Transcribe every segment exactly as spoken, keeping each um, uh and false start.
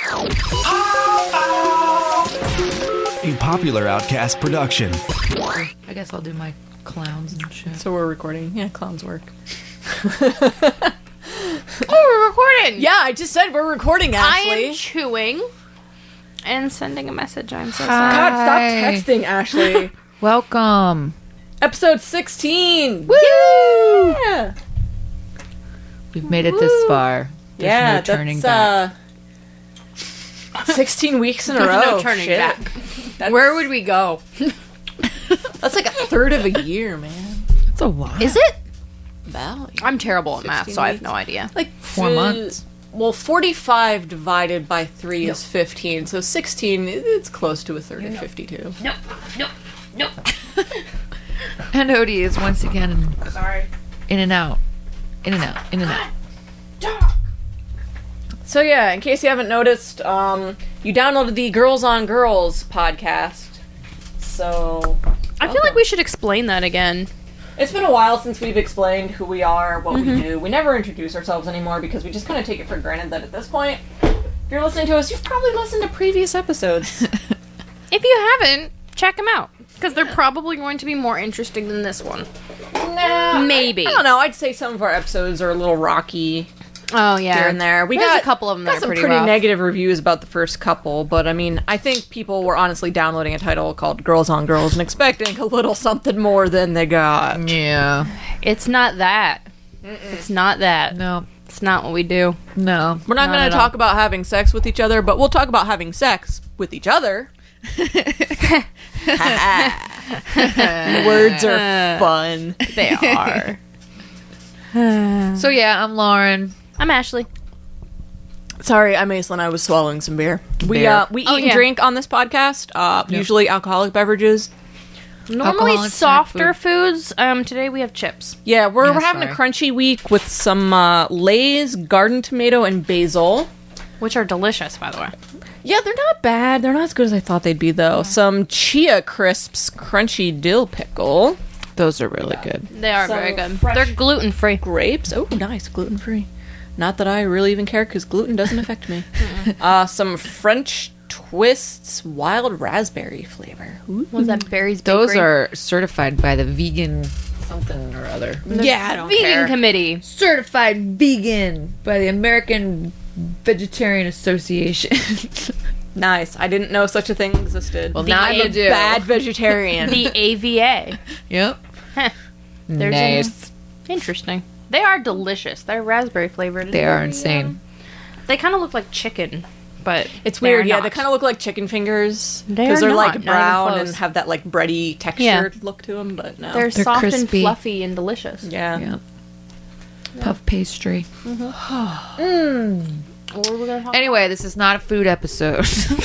A Popular Outcast production. I guess I'll do my clowns and shit. So we're recording. Yeah, clowns work. Oh, we're recording. Yeah, I just said we're recording, Ashley. I am chewing and sending a message. I'm so God, sorry. stop texting, Ashley. Welcome. Episode sixteen. Woo! Yeah. We've made it this far. There's yeah, no turning that's, back. uh, sixteen weeks in a There's row. no turning Shit. back. That's, Where would we go? That's like a third of a year, man. It's a while. Is it? Well, I'm terrible at math, sixteen so I have weeks. no idea. like Four uh, months. Well, forty-five divided by three is fifteen, so sixteen, it- it's close to a third of fifty-two. No, no, no. And Odie is once again Sorry. in and out. In and out. In and out. So yeah, in case you haven't noticed, um, you downloaded the Girls on Girls podcast. So I feel like we should explain that again. it's been a while since we've explained who we are, what Mm-hmm. we do. We never introduce ourselves anymore because we just kind of take it for granted that at this point, if you're listening to us, you've probably listened to previous episodes. If you haven't, check them out. Because they're probably going to be more interesting than this one. Nah, Maybe. I, I don't know. I'd say some of our episodes are a little rocky Oh, yeah. here and there. We There's got a couple of them that got are some pretty pretty rough. negative reviews about the first couple, but I mean, I think people were honestly downloading a title called Girls on Girls and expecting a little something more than they got. Yeah. It's not that. It's not that. No. It's not what we do. No. We're not, Not going at to talk about having sex with each other, but we'll talk about having sex with each other. Words are fun. They are. So yeah, I'm Lauren. I'm Ashley. Sorry, I'm Aislinn. I was swallowing some beer. We Beer. uh, we eat Oh, and yeah. drink on this podcast. Uh, Usually alcoholic beverages. Normally Alcoholic snack softer foods. Um, today we have chips. Yeah, we're, Yeah, we're having sorry. a crunchy week with some uh, Lay's garden tomato and basil. Which are delicious, by the way. Yeah, they're not bad. They're not as good as I thought they'd be, though. Some Chia Crisps crunchy dill pickle. Those are really good. They are So very good. fresh- They're gluten free. Grapes. Oh, nice. Gluten free. Not that I really even care because gluten doesn't affect me. uh, some French Twists wild raspberry flavor. Ooh. Was that Berry's Those Bakery? are certified by the vegan something or other. Yeah, I don't vegan care. committee. Certified vegan by the American Vegetarian Association. Nice. I didn't know such a thing existed. Well, now I'm you a do. bad vegetarian. The A V A. Yep. Heh. There's Nice. Interesting. They are delicious. They're raspberry flavored. They are insane. They kind of look like chicken, but It's they're weird, yeah. not. They kind of look like chicken fingers They because are they're not, like not even brown close. and have that like bready textured Yeah. look to them. But no, They're, They're soft crispy. and fluffy and delicious. yeah. Yeah. Puff pastry. What were we gonna talk Anyway, this is not a food episode.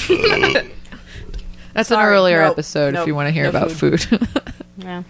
That's an Sorry. earlier Nope. episode Nope. if you want to hear No about food. about? Yeah.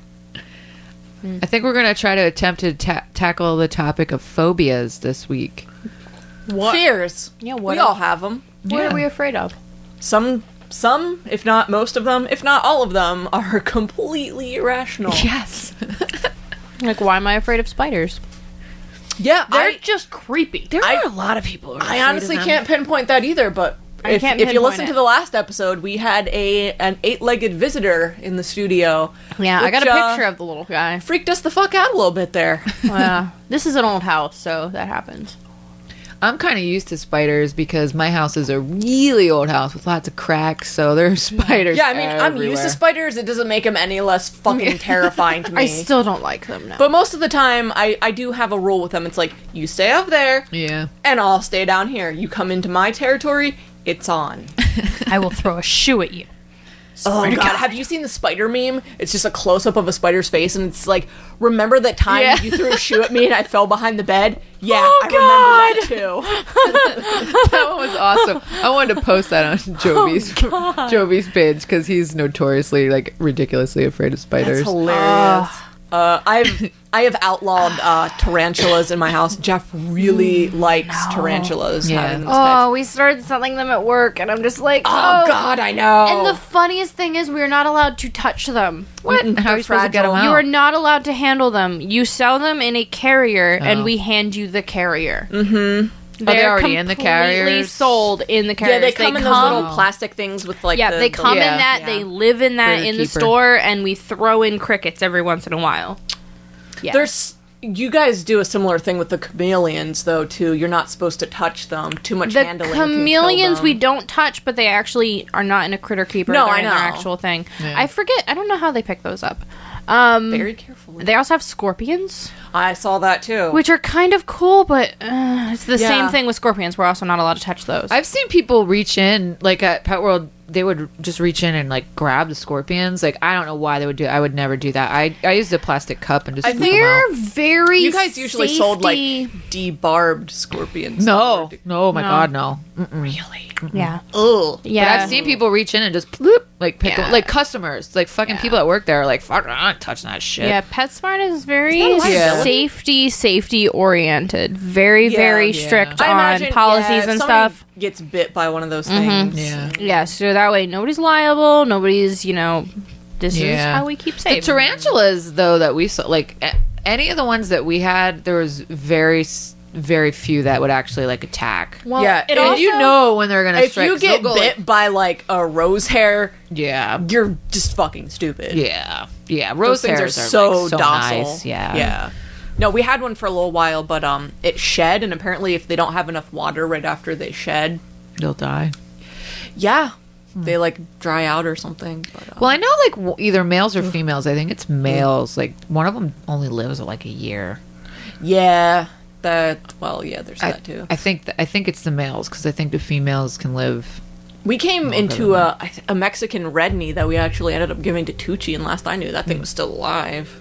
I think we're going to try to attempt to ta- tackle the topic of phobias this week. What? Fears. Yeah. What? We are, all have them. what Yeah. are we afraid of? Some, some, if not most of them, if not all of them, are completely irrational. Yes. Like, why am I afraid of spiders? Yeah, They're I, just creepy. There I- are a lot of people who are I afraid of honestly them. can't pinpoint that either. But I if, can't if you pinpoint listen it. to the last episode, we had a an eight-legged visitor in the studio. Yeah, I got which, a uh, picture of the little guy. Freaked us the fuck out a little bit there. Yeah. This is an old house, so that happens. I'm kind of used to spiders because my house is a really old house with lots of cracks, so there's spiders. Yeah, I mean, I'm used everywhere. to spiders. It doesn't make them any less fucking terrifying to me. I still don't like them now. But most of the time, I, I do have a rule with them. It's like, you stay up there, Yeah. and I'll stay down here. You come into my territory, it's on. I will throw a shoe at you. Oh, God. Have you seen the spider meme? It's just a close-up of a spider's face, and it's like, remember that time Yeah. you threw a shoe at me and I fell behind the bed? Yeah, Oh, I remember that, too. That one was awesome. I wanted to post that on Jovi's Jovi's page because he's notoriously like ridiculously afraid of spiders. That's hilarious. Uh, I've I have outlawed uh, tarantulas in my house. Jeff really likes tarantulas. Yeah. having them as Oh, pets. we started selling them at work, and I'm just like, Oh, God, I know. And the funniest thing is, we're not allowed to touch them. What? How are you supposed to get them out? You are not allowed to handle them. You sell them in a carrier, Oh. and we hand you the carrier. they They're already in the completely carriers? sold in the carriers. Yeah, they come in those little plastic things with like yeah, the, they the- come Yeah. in that. Yeah. They live in that Critter in the keeper. store, and we throw in crickets every once in a while. Yeah. There's you guys do a similar thing with the chameleons though too. You're not supposed to touch them. Too much the handling. can kill chameleons them. we don't touch, but they actually are not in a critter keeper. No, They're I in their know. actual thing. Yeah. I forget. I don't know how they pick those up. Um, very carefully. they also have scorpions, I saw that too. which are kind of cool, but uh, it's the Yeah. same thing with scorpions. We're also not allowed to touch those. I've seen people reach in, like at Pet World, they would just reach in and like grab the scorpions. Like I don't know why they would do. I would never do that. I I used a plastic cup and just. I scoop them They're out. very. you guys usually sold like safety- debarbed scorpions. No, no, my No. God, no. really. Yeah, Ugh. yeah. But I've seen people reach in and just bloop, like pick Yeah. them, like customers, like fucking Yeah. people at work there are like, fuck, I'm not touching that shit. Yeah, PetSmart is very Is that a liability? safety safety oriented. Very Yeah. very Yeah. strict I on imagine policies yeah, if and somebody stuff. Gets bit by one of those things. Yeah. Yeah, so that way nobody's liable. Nobody's you know. This is Yeah. how we keep The safe. tarantulas, though, that we saw, like a- any of the ones that we had, there was very, s- very few that would actually like attack. Well, Yeah, it and And also, you know when they're gonna If strike. you 'cause they'll get go, bit like- by like a rose hair, yeah, you're just fucking stupid. yeah, yeah. Those Rose things hairs are are, so, like, so docile. nice. Yeah, yeah. No, we had one for a little while, but um, it shed, and apparently, if they don't have enough water right after they shed, they'll die. yeah, they like dry out or something. But, um, Well, I know like w- either males or females. I think it's males. Like one of them only lives like a year. yeah, that. Well, yeah, there's I, that too. I think th- I think it's the males because I think the females can live. We came Longer into than a, I th- a Mexican red knee that we actually ended up giving to Tucci, and last I knew, that thing was still alive.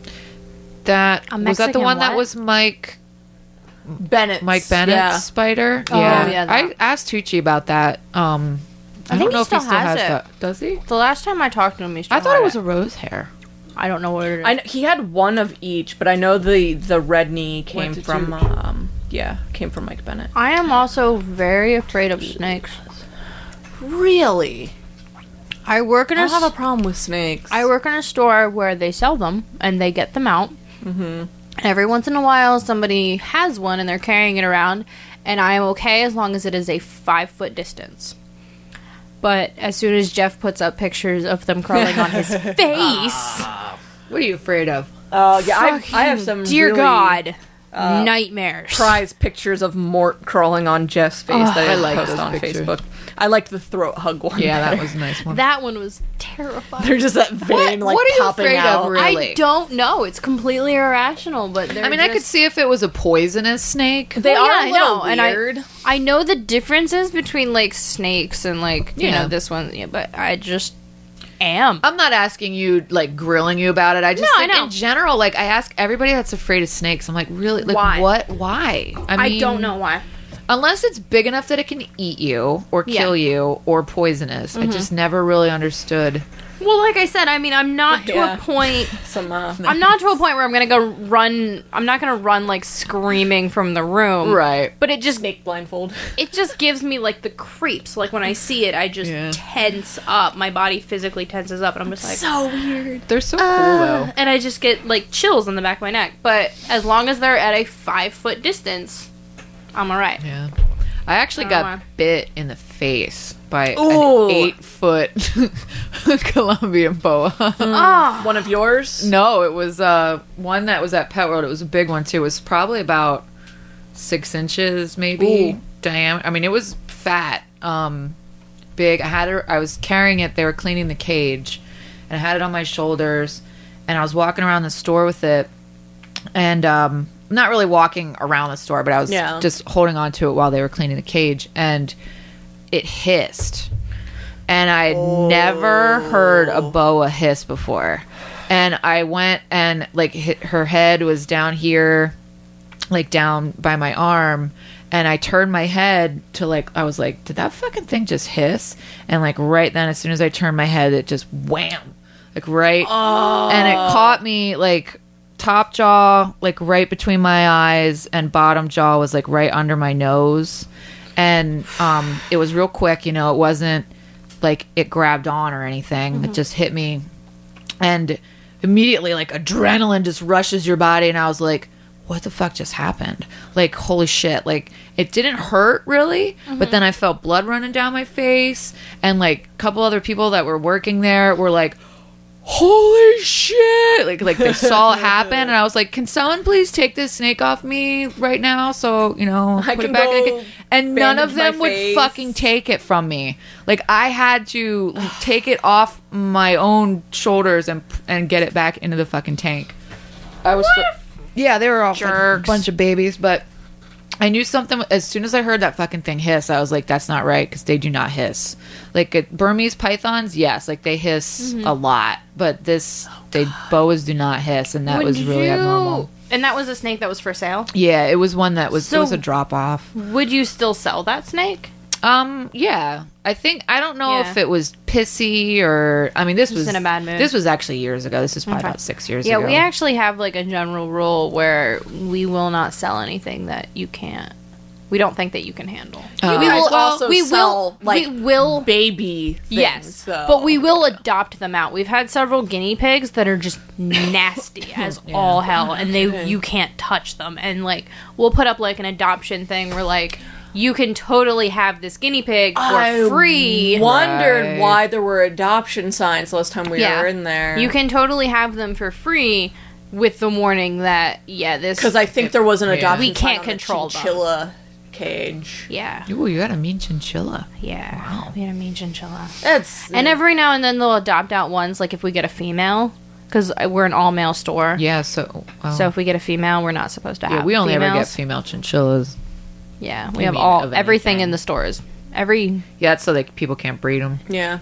That A was that the Mexican one that what? was Mike Bennett, Mike Bennett's Yeah. spider. Oh, yeah, yeah, I that. asked Tucci about that. Um, I, I don't think know he if he still still has has it. that. Does he? the last time I talked to him, he still I thought had it was a rose hair. I don't know what it is. I kn- he had one of each, but I know the the red knee came to from Tucci. um yeah came from Mike Bennett. I am also very afraid of snakes. Really, I work in I a don't have s- a problem with snakes. I work in a store where they sell them and they get them out. Mm-hmm. Every once in a while, somebody has one and they're carrying it around, and I am okay as long as it is a five foot distance. But as soon as Jeff puts up pictures of them crawling on his face, What are you afraid of? Oh yeah, I, I have some dear really God, nightmares. prize pictures of Mort crawling on Jeff's face that I, I like post those on pictures. Facebook. I liked the throat hug one. Yeah, that better. was a nice one. That one was terrifying. They're just that vein like what are you popping afraid of, out. really? I don't know. It's completely irrational, but I mean, I could see if it was a poisonous snake. They Well, are yeah, a I little know, and I- weird. I know the differences between like snakes and like you Yeah. know this one, yeah, but I just am. I'm not asking you, like, grilling you about it. I just No, I think know. in general, like, I ask everybody that's afraid of snakes. I'm like, really? Like, Why? what? Why? I don't know why. Unless it's big enough that it can eat you or Yeah. kill you or poisonous. I just never really understood. Well, like I said, I mean, I'm not to Yeah. a point. Some uh, I'm not to a point where I'm gonna go run. I'm not gonna run like screaming from the room. Right. But it just snake blindfold. it just gives me like the creeps. Like when I see it, I just Yeah. tense up. My body physically tenses up, and I'm just like, So weird. They're so cool, "Uh," though. and I just get like chills on the back of my neck. But as long as they're at a five foot distance, I'm alright. Yeah. I actually I don't got know why. bit in the face by Ooh. an eight foot Colombian boa. Ah, One of yours? No, it was uh, one that was at Pet World. It was a big one too. It was probably about six inches, maybe Ooh. diameter. I mean, it was fat, um, big. I had it. I was carrying it. They were cleaning the cage, and I had it on my shoulders. And I was walking around the store with it, and um, not really walking around the store, but I was Yeah. just holding on to it while they were cleaning the cage, and it hissed. And I had never heard a boa hiss before. And I went and like hit, her head was down here, like down by my arm. And I turned my head to like, I was like, did that fucking thing just hiss? And like right then, as soon as I turned my head, it just wham, like right. And it caught me like top jaw, like right between my eyes, and bottom jaw was like right under my nose. And um, it was real quick, you know, it wasn't like it grabbed on or anything. It just hit me. And immediately like adrenaline just rushes your body. And I was like, what the fuck just happened? Like, holy shit. Like, it didn't hurt really, mm-hmm. but then I felt blood running down my face. And, like, a couple other people that were working there were like, holy shit. Like, like they saw it happen. And I was like, can someone please take this snake off me right now? So, you know, I put can it back go in the And none of them would face. fucking take it from me. Like, I had to take it off my own shoulders and and get it back into the fucking tank. I was... So- Yeah, they were all a bunch of babies, but I knew something. As soon as I heard that fucking thing hiss, I was like, that's not right, because they do not hiss. Like, uh, Burmese pythons, yes, like, they hiss mm-hmm. a lot, but this, oh, they boas do not hiss, and that Would was really you, abnormal. And that was a snake that was for sale? Yeah, it was one that was, so it was a drop-off. Would you still sell that snake? Um, yeah. I think, I don't know Yeah. if it was pissy or, I mean, this Just was, in a bad mood. this was actually years ago. This is probably Okay. about six years Yeah, ago. we actually have like a general rule where we will not sell anything that you can't. We don't think that you can handle. Uh, You we guys will also we sell, will like, we will baby things, yes, though. but we will adopt them out. We've had several guinea pigs that are just nasty as Yeah. all hell, and they you can't touch them. And like we'll put up like an adoption thing where like you can totally have this guinea pig for I free. wondered Right. why there were adoption signs last time we Yeah. were in there. You can totally have them for free with the warning that yeah this Because I think there was an Yeah. adoption We sign can't on the control them. chinchilla cage. yeah Ooh, you got a mean chinchilla. yeah Wow. we had a mean chinchilla. That's And every now and then they'll adopt out ones, like if we get a female, because we're an all-male store. Yeah, so... Well, So if we get a female, we're not supposed to have yeah, we only females. ever get female chinchillas. Yeah, we I have mean, all of everything anything. in the stores. Every Yeah, it's so like people can't breed them. yeah.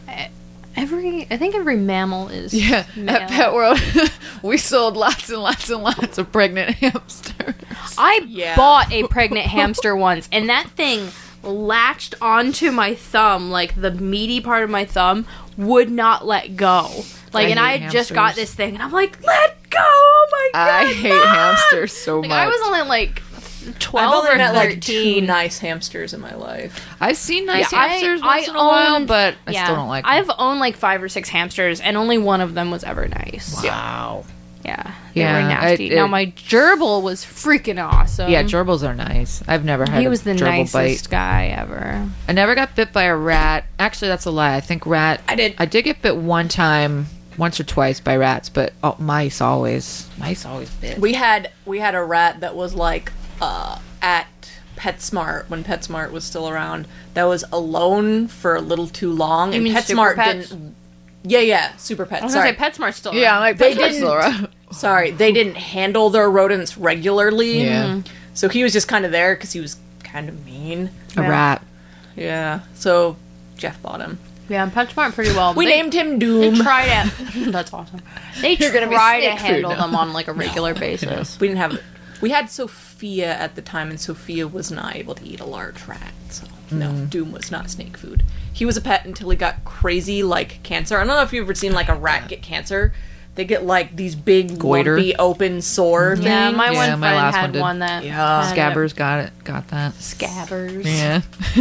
every I think every mammal is Yeah, male. at Pet World, we sold lots and lots and lots of pregnant hamsters. I Yeah. bought a pregnant hamster once, and that thing latched onto my thumb, like the meaty part of my thumb would not let go. Like, I and I hate had just got hamsters. this thing, and I'm like, let go! Oh my god! I hate Mom!" hamsters so Like, much. I was only like I've twelve only or met like two thirteen. nice hamsters in my life. I've seen nice Yeah, I- hamsters I once in a while, owned- but I yeah, still don't like them. I've owned like five or six hamsters, and only one of them was ever nice. Wow. Yeah, they Yeah, were nasty. it- now it- my gerbil was freaking awesome. Yeah, gerbils are nice. I've never had he a was the gerbil nicest bite. guy ever. I never got bit by a rat. Actually, that's a lie. I think rat. I did. I did get bit one time, once or twice by rats, but oh, mice always. Mice always bit. We had we had a rat that was like uh, at PetSmart when PetSmart was still around. That was alone for a little too long, You and mean PetSmart Super Pets? didn't. Yeah, yeah, Super Pet. I was Sorry, gonna say PetSmart's still yeah, I'm around. like They they didn't- didn't. sorry, they didn't handle their rodents regularly. Yeah. So he was just kind of there because he was kind of mean. A Yeah. rat. Yeah. So Jeff bought him. Yeah, PetSmart pretty well. We They- named him They Doom. try to. That's awesome. They You're gonna be try to snake food handle now. them on like a regular basis. We didn't have. We had Sophia at the time, and Sophia was not able to eat a large rat. So no, Doom was not snake food. He was a pet until he got crazy like cancer. I don't know if you've ever seen like a rat get cancer. They get like these big Goiter. lumpy open sore things. Yeah, my Yeah, one my friend last had one did. one that Yeah. had Scabbers got it. Got that. Scabbers. Yeah.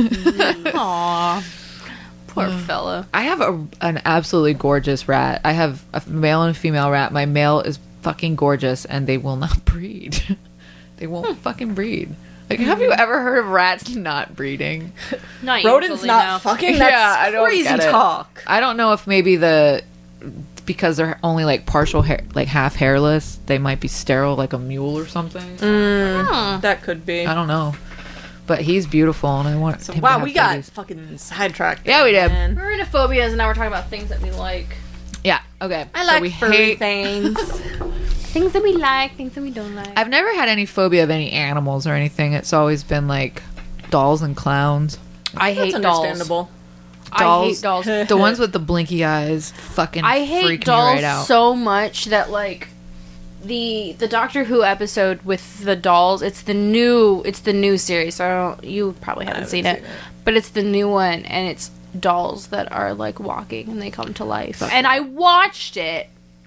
Aw, poor fella. I have a, an absolutely gorgeous rat. I have a male and a female rat. My male is fucking gorgeous, and they will not breed. They won't fucking breed. Like, have you ever heard of rats not breeding? Not Rodents usually, not no. fucking. Yeah, That's I don't crazy get it. talk. I don't know if maybe the because they're only like partial hair, like half hairless, they might be sterile like a mule or something. Huh. That could be. I don't know. But he's beautiful, and I want So, him to wow, have we got babies. fucking sidetracked. Yeah, we there, did. man. We're into phobias, and now we're talking about things that we like. Yeah. Okay. I So like we furry hate- things. Things that we like, things that we don't like. I've never had any phobia of any animals or anything. It's always been like dolls and clowns. I hate That's dolls. understandable. I hate dolls. The ones with the blinky eyes fucking I hate freak dolls me right out. so much that like the the Doctor Who episode with the dolls. It's the new. It's the new series. So I don't, you probably haven't, haven't seen, seen it, it. but it's the new one, and it's dolls that are like walking and they come to life. And I watched it,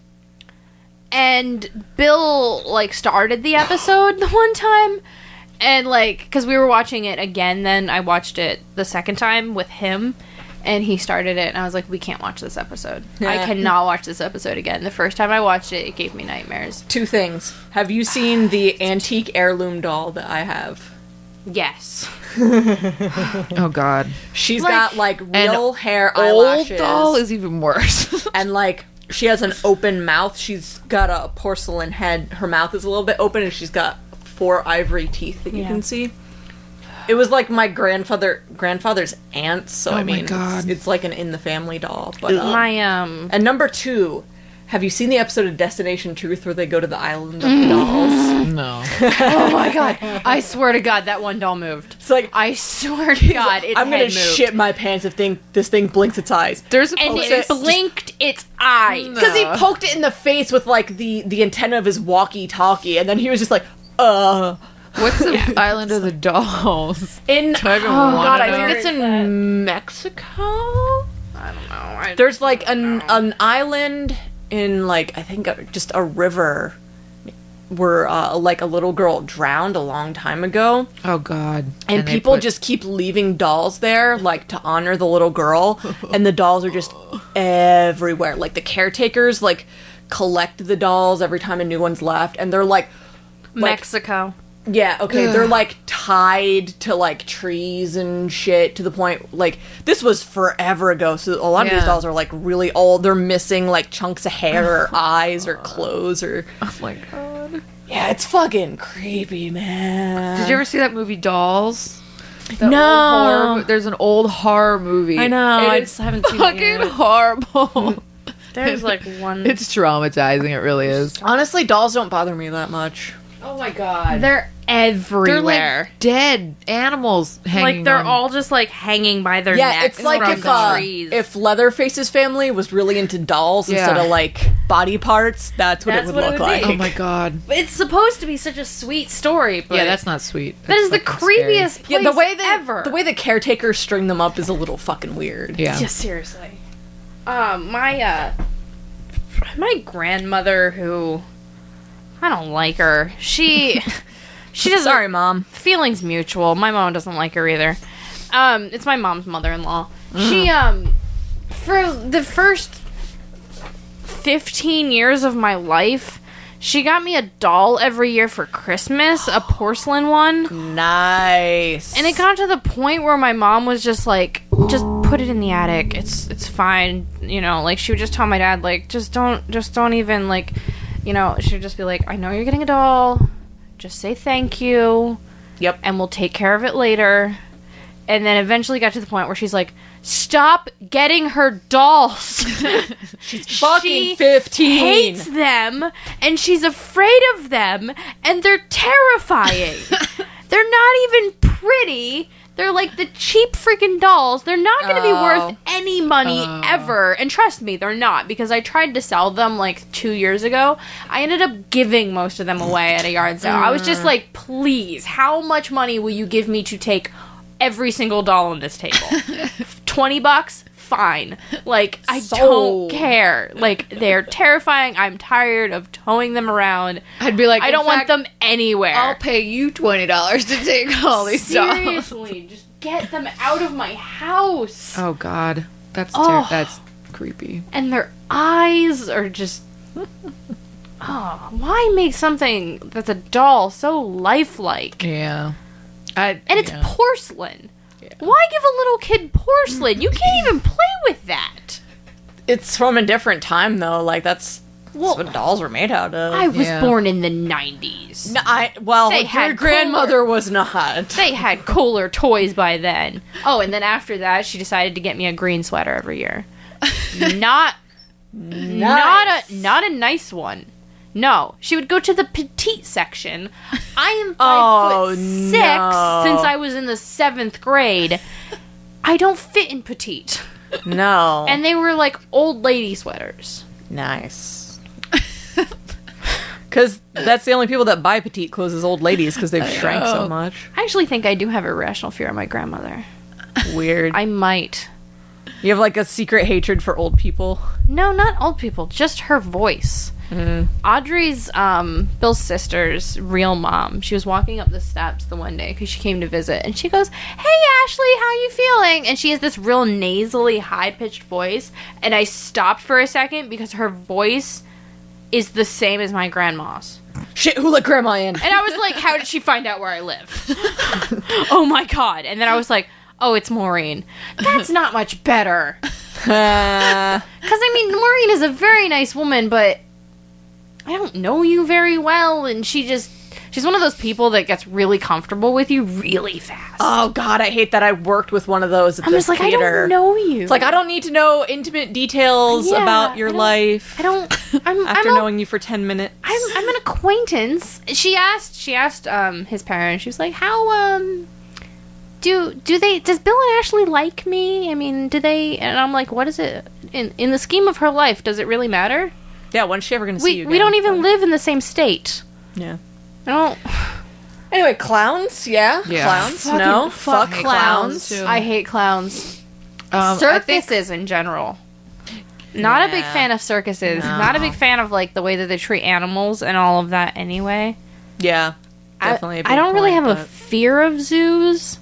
and Bill like started the episode the one time, and like because we were watching it again, then I watched it the second time with him. and he started it, and I was like, we can't watch this episode. I Yeah. cannot watch this episode again. The first time I watched it, it gave me nightmares. Two things. Have you seen the antique heirloom doll that I have? Yes. Oh God. She's Like- got like real hair, Old eyelashes, doll is even worse. and like she has an open mouth. She's got a porcelain head. Her mouth is a little bit open, and she's got four ivory teeth that you Yeah. can see. It was like my grandfather grandfather's aunt, so Oh I my mean, God. It's, it's like an in the family doll. But um, My, um... and number two, have you seen the episode of Destination Truth where they go to the island of dolls? No. oh my god. I swear to God, that one doll moved. It's like I swear to God, its I'm gonna head moved. shit my pants if thing this thing blinks its eyes. There's a And post- it blinked its eyes. Because he poked it in the face with like the the antenna of his walkie-talkie, and then he was just like, uh. What's the Island of the Dolls? In I even oh wanna god, I know? think it's in Mexico. I don't know. I, There's like an an island in like I think uh, just a river where uh, like a little girl drowned a long time ago, Oh God. and, they people put- just keep leaving dolls there like to honor the little girl, and the dolls are just everywhere. Like the caretakers like collect the dolls every time a new one's left, and they're like. like Mexico. Yeah, okay, Ugh. they're like tied to like trees and shit to the point like this was forever ago, so a lot of these Yeah. dolls are like really old. They're missing like chunks of hair or eyes or clothes or Oh my God. yeah, it's fucking creepy, man. Did you ever see that movie Dolls? That No. old horror mo- There's an old horror movie. I know, It I is just haven't seen it fucking yet. horrible. There's like one. It's traumatizing. It really is. Honestly, dolls don't bother me that much. Oh my God. They're They're everywhere. like dead animals hanging. Like they're on- all just like hanging by their Yeah, necks it's like from if the uh, trees. if Leatherface's family was really into dolls Yeah. instead of like body parts, that's what That's it would what it look would like. be. Oh my God. it's supposed to be such a sweet story, but Yeah, that's not sweet. that is the That's fucking scary. creepiest place Yeah, the way they ever. the way the caretakers string them up is a little fucking weird. Yeah. Yeah, seriously. Um, my uh, my grandmother, who I don't like her. She she doesn't. Sorry, Mom. Feelings mutual. My mom doesn't like her either. Um, it's my mom's mother-in-law. She um, for the first fifteen years of my life, she got me a doll every year for Christmas, a porcelain one. Nice. And it got to the point where my mom was just like, just put it in the attic. It's it's fine. You know, like she would just tell my dad, like, just don't just don't even like, you know, she would just be like, I know you're getting a doll. Just say thank you. Yep. And we'll take care of it later. And then eventually got to the point where she's like, stop getting her dolls. She's fucking She fifteen. hates them, and she's afraid of them, and they're terrifying. They're not even pretty. They're like the cheap freaking dolls. They're not going to be Oh. worth any money Oh. ever. And trust me, they're not, because I tried to sell them like two years ago. I ended up giving most of them away at a yard sale. I was just like, please, how much money will you give me to take every single doll on this table? twenty bucks? Fine. Like, I Sold. don't care. Like, they're terrifying. I'm tired of towing them around. I'd be like, I in don't want fact, them anywhere. I'll pay you twenty dollars to take all these dolls. Seriously, just get them out of my house. Oh God, that's ter- Oh. that's creepy. And their eyes are just. Oh, why make something that's a doll so lifelike? Yeah, I, And it's yeah. porcelain. Why give a little kid porcelain? You can't even play with that. It's from a different time though. Like that's, Well, that's what dolls were made out of. I was Yeah. born in the nineties. No, I well, They your had grandmother was not. They had cooler toys by then. Oh, and then after that, she decided to get me a green sweater every year. Not, not a, not a nice one. No, she would go to the petite section. I am five Oh, foot six no. since I was in the seventh grade. I don't fit in petite, No. and they were like old lady sweaters. nice. Because that's the only people that buy petite clothes is old ladies because they've shrank so know. much. I actually think I do have irrational fear of my grandmother. Weird. I might. You have like a secret hatred for old people. No, not old people. Just her voice. Mm. Audrey's, um, Bill's sister's real mom, she was walking up the steps the one day because she came to visit, and she goes, "Hey, Ashley, how you feeling?" And she has this real nasally, high-pitched voice, and I stopped for a second because her voice is the same as my grandma's. Shit, who let grandma in? And I was like, how did she find out where I live? Oh my god. And then I was like, oh, it's Maureen. That's not much better. Because, Uh, I mean, Maureen is a very nice woman, but I don't know you very well, and she just... She's one of those people that gets really comfortable with you really fast. oh god, I hate that I worked with one of those at I'm the just like, theater. I don't know you. It's like, I don't need to know intimate details Yeah, about your I don't- life I don't... I'm, after I'm a- knowing you for ten minutes. I'm, I'm an acquaintance. She asked, she asked, um, his parents, she was like, how, um... Do do they? Does Bill and Ashley like me? I mean, do they? And I'm like, what is it in in the scheme of her life? Does it really matter? Yeah, when's she ever going to see We you we again? don't even live in the same state. Yeah. I don't. Anyway, clowns, yeah? Yeah. Clowns, Fucking no? fuck Fuck clowns. clowns. too. I hate clowns. Um, I think Circuses in general. Not a big Yeah. fan of circuses. No. Not a big fan of like the way that they treat animals and all of that. Anyway, Yeah, I, definitely. a big I don't really point, have a but- fear of zoos.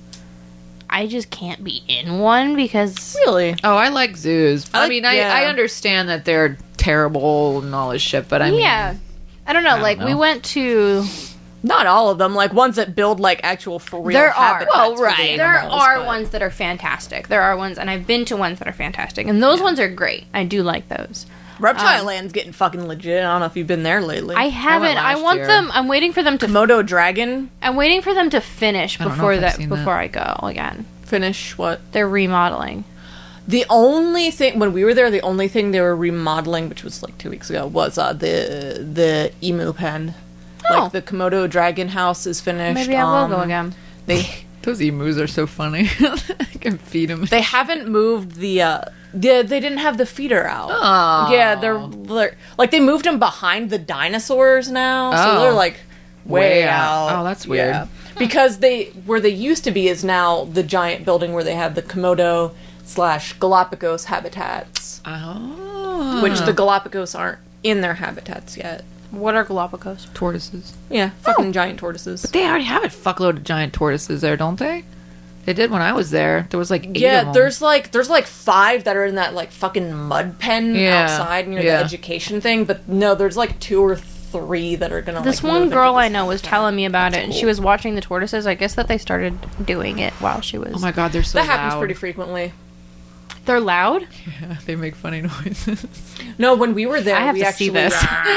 I just can't be in one because Really? Oh, I like zoos. I I, like- mean, I, yeah. I understand that they're terrible and all this shit, but I mean, yeah, I don't know. I don't like we know. went to Not all of them. Like ones that build like actual for real. there are habitats well for the right there animals, are but- ones that are fantastic. There are ones, and I've been to ones that are fantastic, and those ones are great. I do like those. Reptile um, Land's getting fucking legit. I don't know if you've been there lately. I haven't. I last want year. them. I'm waiting for them to. Komodo dragon. I'm waiting for them to finish I don't know before if I've that seen before that. I go again. Finish what? They're remodeling. The only thing when we were there, the only thing they were remodeling, which was like two weeks ago, was uh, the the emu pen. Oh. Like the Komodo dragon house is finished. Maybe I will go um, again. They those emus are so funny. I can feed them. they haven't moved the. Uh, the they didn't have the feeder out. Oh. Yeah, they're, they're like they moved them behind the dinosaurs now, so Oh. they're like way, Way out. out. Oh, that's weird. Because they where they used to be is now the giant building where they have the Komodo slash Galapagos habitats, Oh. which the Galapagos aren't in their habitats yet. What are Galapagos? tortoises. Yeah, fucking giant tortoises. They already have a fuckload of giant tortoises there, don't they? They did when I was there. There was like eight of Yeah, them. there's like there's like five that are in that like fucking mud pen Yeah, outside, you know, yeah. the education thing. But no, there's like two or three that are gonna. This like, one move into girl this I know was habitat. telling me about it, and she cool. was watching the tortoises. I guess that they started doing it while she was. Oh my god, they're so That happens loud. pretty frequently. They're loud. Yeah, they make funny noises. No, when we were there, I have we to actually see this.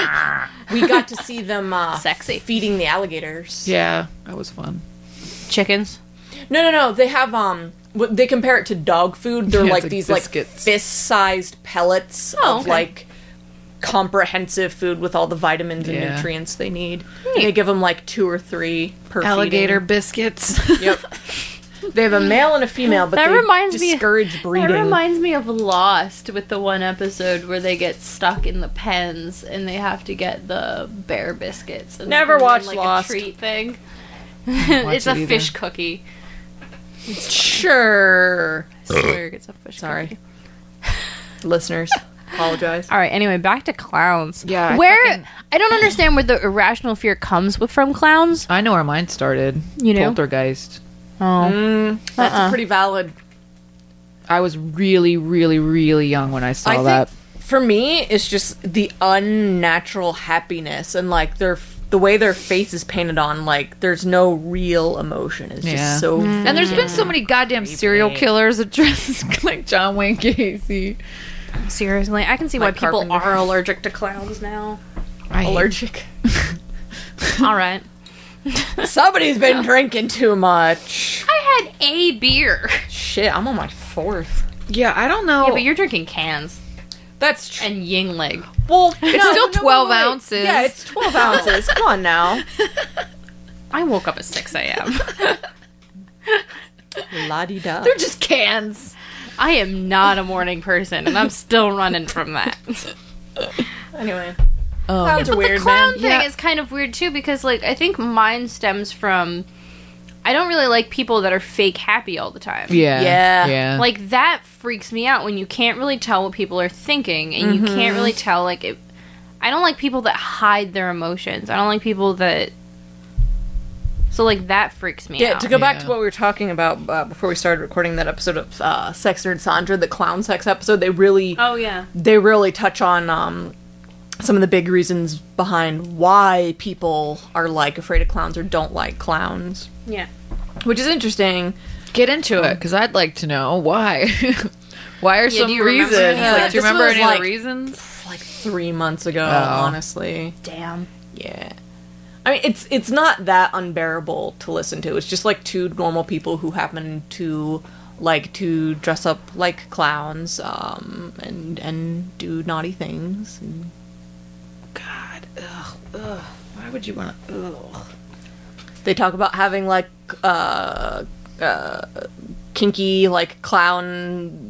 we got to see them uh, Sexy. feeding the alligators. Yeah, that was fun. Chickens. No, no, no. They have um. wh- They compare it to dog food. They're Yeah, it's like like these biscuits. like fist-sized pellets Oh, of okay. like comprehensive food with all the vitamins and Yeah. nutrients they need. And they give them like two or three per Alligator feeding. biscuits. Yep. They have a male and a female, but That they reminds me- discourage breeding. That reminds me of Lost with the one episode where they get stuck in the pens and they have to get the bear biscuits. And Never and then, watched like Lost. a treat thing. watch It's it a either. fish cookie. Sure. I swear it's a fish Sorry. cookie. Listeners, apologize. All right. Anyway, back to clowns. Yeah, I where fucking- I don't understand where the irrational fear comes with from clowns. I know where mine started. You know? Poltergeist. Oh, Mm, that's Uh-uh. a pretty valid. I was really, really, really young when I saw I that. think for me, it's just the unnatural happiness and like their the way their face is painted on. Like there's no real emotion. It's Yeah. just so. And there's been so many goddamn serial killers that dress like John Wayne Gacy. seriously, I can see why Like people Carpenter. are allergic to clowns now. I hate- allergic. All right. Somebody's been drinking too much. I had a beer. Shit, I'm on my fourth. Yeah, I don't know. Yeah, but you're drinking cans That's true. and Yingling. Well, It's still twelve ounces. Yeah, it's twelve ounces. Come on now. I woke up at six a.m. La di da. They're just cans. I am not a morning person, and I'm still running from that. Anyway, Oh. clowns are But weird, the clown man. thing Yeah. is kind of weird too, because like I think mine stems from I don't really like people that are fake happy all the time. Yeah. Yeah. Yeah. Like that freaks me out when you can't really tell what people are thinking, and you can't really tell like it. I don't like people that hide their emotions. I don't like people that. So like that freaks me Yeah, out. to go back to Yeah. what we were talking about uh, before we started recording that episode of uh, Sex Nerd Sandra, the clown sex episode, they really, Oh yeah. they really touch on um, some of the big reasons behind why people are like afraid of clowns or don't like clowns, Yeah. which is interesting. Get into it, because I'd like to know why. Why are some do you remember reasons? any of Like, that? do you This remember was, any like- of the reasons? Like three months ago, Oh. honestly. Damn. Yeah. I mean, it's it's not that unbearable to listen to. It's just like two normal people who happen to like to dress up like clowns um, and and do naughty things. And God, ugh, ugh. Why would you want to? Ugh. they talk about having like uh, uh, kinky like clown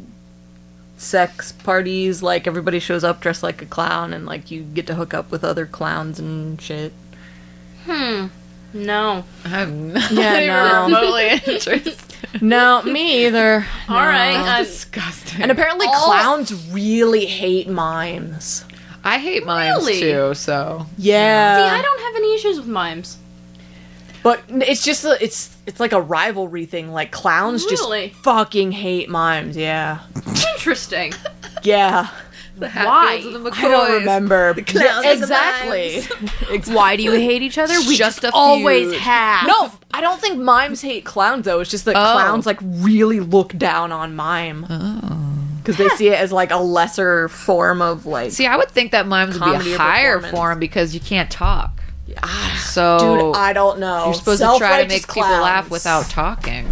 sex parties. Like everybody shows up dressed like a clown, and like you get to hook up with other clowns and shit. Hmm. No. I'm not Yeah, even no. remotely interested. No, me either. All right. That's Uh, disgusting. And apparently, All- clowns really hate mimes. I hate mimes Really? too. So Yeah, see, I don't have any issues with mimes. but it's just a, it's it's like a rivalry thing. Like clowns Really? just fucking hate mimes. Yeah, Interesting. yeah. the Why? Hatfields and the McCoys. I don't remember. The clowns and the exactly. Exactly. Why do you hate each other? We Just just, a always feud. have. No, I don't think mimes hate clowns though. It's just that Oh. clowns like really look down on mime because they see it as like a lesser form of like. See, I would think that mimes would be Comedy a or higher performance. form because you can't talk. Ah, So dude, I don't know. you're supposed to try to Self-righteous make people laugh clowns. without talking.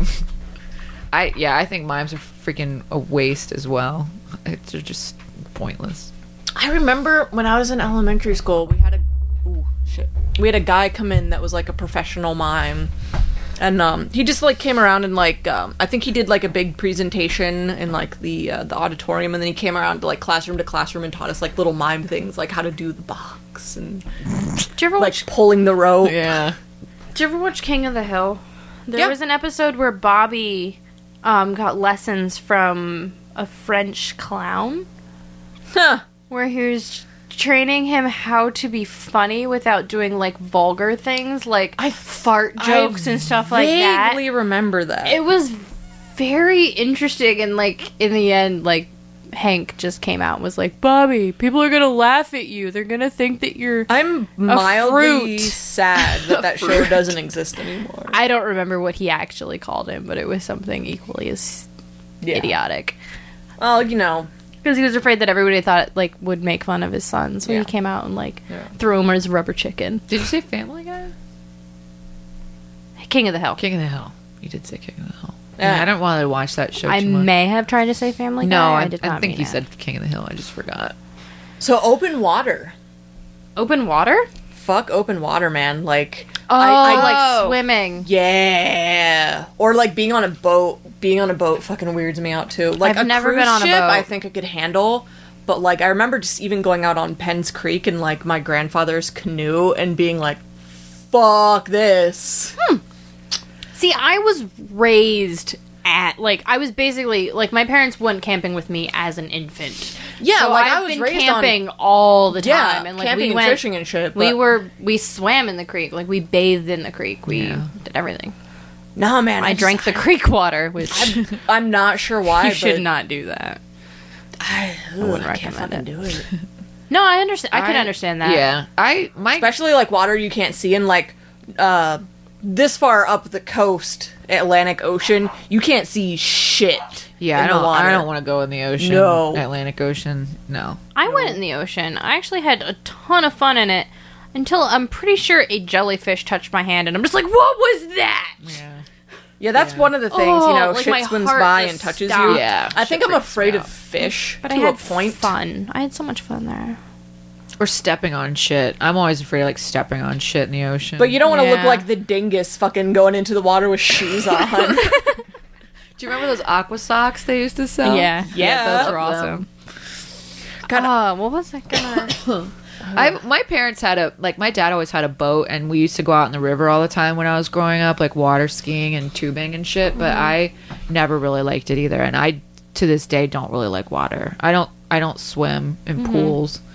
I yeah, I think mimes are freaking a waste as well. It's, they're just pointless. I remember when I was in elementary school, we had a ooh, shit. We had a guy come in that was like a professional mime. And um, he just like came around and like um, I think he did like a big presentation in like the uh, the auditorium, and then he came around to like classroom to classroom and taught us like little mime things, like how to do the box and Did you ever like watch? pulling the rope. Yeah. Did you ever watch King of the Hill? There Yeah. was an episode where Bobby um, got lessons from a French clown, Huh. where he was training him how to be funny without doing like vulgar things, like I fart jokes I and stuff like that. vaguely remember that. It was very interesting, and like in the end, like Hank just came out and was like, "Bobby, people are gonna laugh at you. They're gonna think that you're." I'm mildly fruit. sad that that show doesn't exist anymore. I don't remember what he actually called him, but it was something equally as Yeah. idiotic. Well, you know, Because he was afraid that everybody thought like would make fun of his son, so Yeah. he came out and like Yeah. threw him as a rubber chicken. Did you say Family Guy? King of the Hill. King of the Hill. You did say King of the Hill. Yeah. Yeah, I don't want to watch that show I too much. may have tried to say Family No, Guy. I, I did I not think mean you it. said King of the Hill. I just forgot. so open water. Open water. Fuck open water, man. Like, Oh, I, I like swimming. yeah, or like being on a boat. Being on a boat fucking weirds me out too. Like I've a never cruise been on a ship, boat. I think I could handle. But like, I remember just even going out on Penn's Creek and like my grandfather's canoe and being like, "Fuck this." See, I was raised at like I was basically like my parents went camping with me as an infant. Yeah, So like I've I was been raised camping all the time, Yeah, and like camping we and went, fishing and shit. We but- were we swam in the creek, like we bathed in the creek, we Yeah. did everything. Nah, man. I, just- drank the creek water, which I'm not sure why. you should but not do that. I, wouldn't I can't recommend fucking do it. No, I understand. I, can understand that. Yeah, I my Especially like water you can't see in like uh this far up the coast, Atlantic Ocean, you can't see shit. yeah. in I the don't. water. I don't want to go in the ocean. No. Atlantic Ocean. No. I went in the ocean. I actually had a ton of fun in it until I'm pretty sure a jellyfish touched my hand, and I'm just like, "What was that?" Yeah. Yeah, that's Yeah. one of the things, Oh, you know, like shit my swims heart by just and touches stopped. you. Yeah, I think shit I'm freaks afraid me of out. fish But to I had a point. fun. I had so much fun there. Or stepping on shit. I'm always afraid of like stepping on shit in the ocean. But you don't want to look Yeah. like the dingus fucking going into the water with shoes on. do you remember those aqua socks they used to sell? Yeah, Yeah. those were awesome. Kinda- Uh, what was I gonna? I my parents had a like my dad always had a boat, and we used to go out in the river all the time when I was growing up, like water skiing and tubing and shit. But I never really liked it either, and I to this day don't really like water. I don't I don't swim in pools.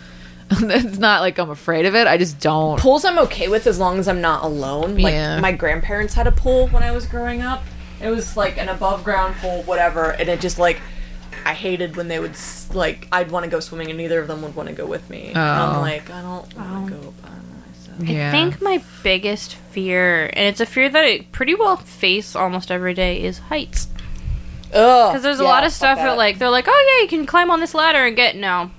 It's not like I'm afraid of it. I just don't. Pools I'm okay with as long as I'm not alone. Like, Yeah. my grandparents had a pool when I was growing up. It was like an above ground pool, whatever, and it just like I hated when they would s- like I'd want to go swimming and neither of them would want to go with me. And I'm Oh. like, I don't want to go by myself. Yeah. I think my biggest fear, and it's a fear that I pretty well face almost every day, is heights. Ugh. Because there's a Yeah, lot of fuck stuff that. that. like they're like, oh yeah, you can climb on this ladder and get no,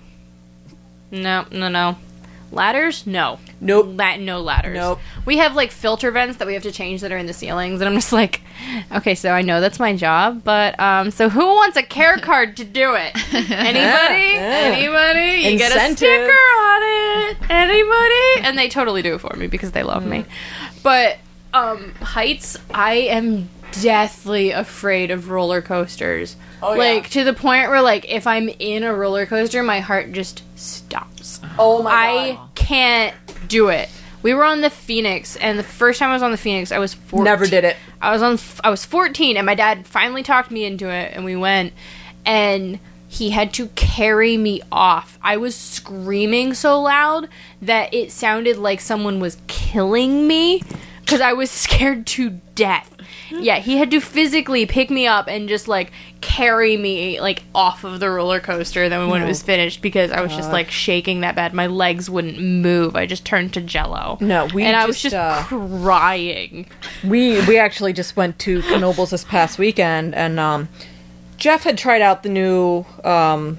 no, no, no, ladders, no, Nope. La- no ladders. Nope. We have like filter vents that we have to change that are in the ceilings, and I'm just like, okay, so I know that's my job, but um, so who wants a care card to do it? Anybody? Yeah. Anybody? You get a Incentive. sticker on it. Anybody? And they totally do it for me because they love me. But um, heights, I am deathly afraid of roller coasters. Oh, like yeah. to the point where like if I'm in a roller coaster, my heart just stops. Oh my I god. can't do it. We were on the Phoenix, and the first time I was on the Phoenix, I was fourteen. Never did it. I was on. I was fourteen, and my dad finally talked me into it, and we went, and he had to carry me off. I was screaming so loud that it sounded like someone was killing me because I was scared to death. Yeah, he had to physically pick me up and just like carry me like off of the roller coaster. Then when it was finished, because I was just like shaking that bad, my legs wouldn't move. I just turned to jello. No, we and I was just, just uh, crying. We we actually just went to Knoebels this past weekend, and um, Jeff had tried out the new um,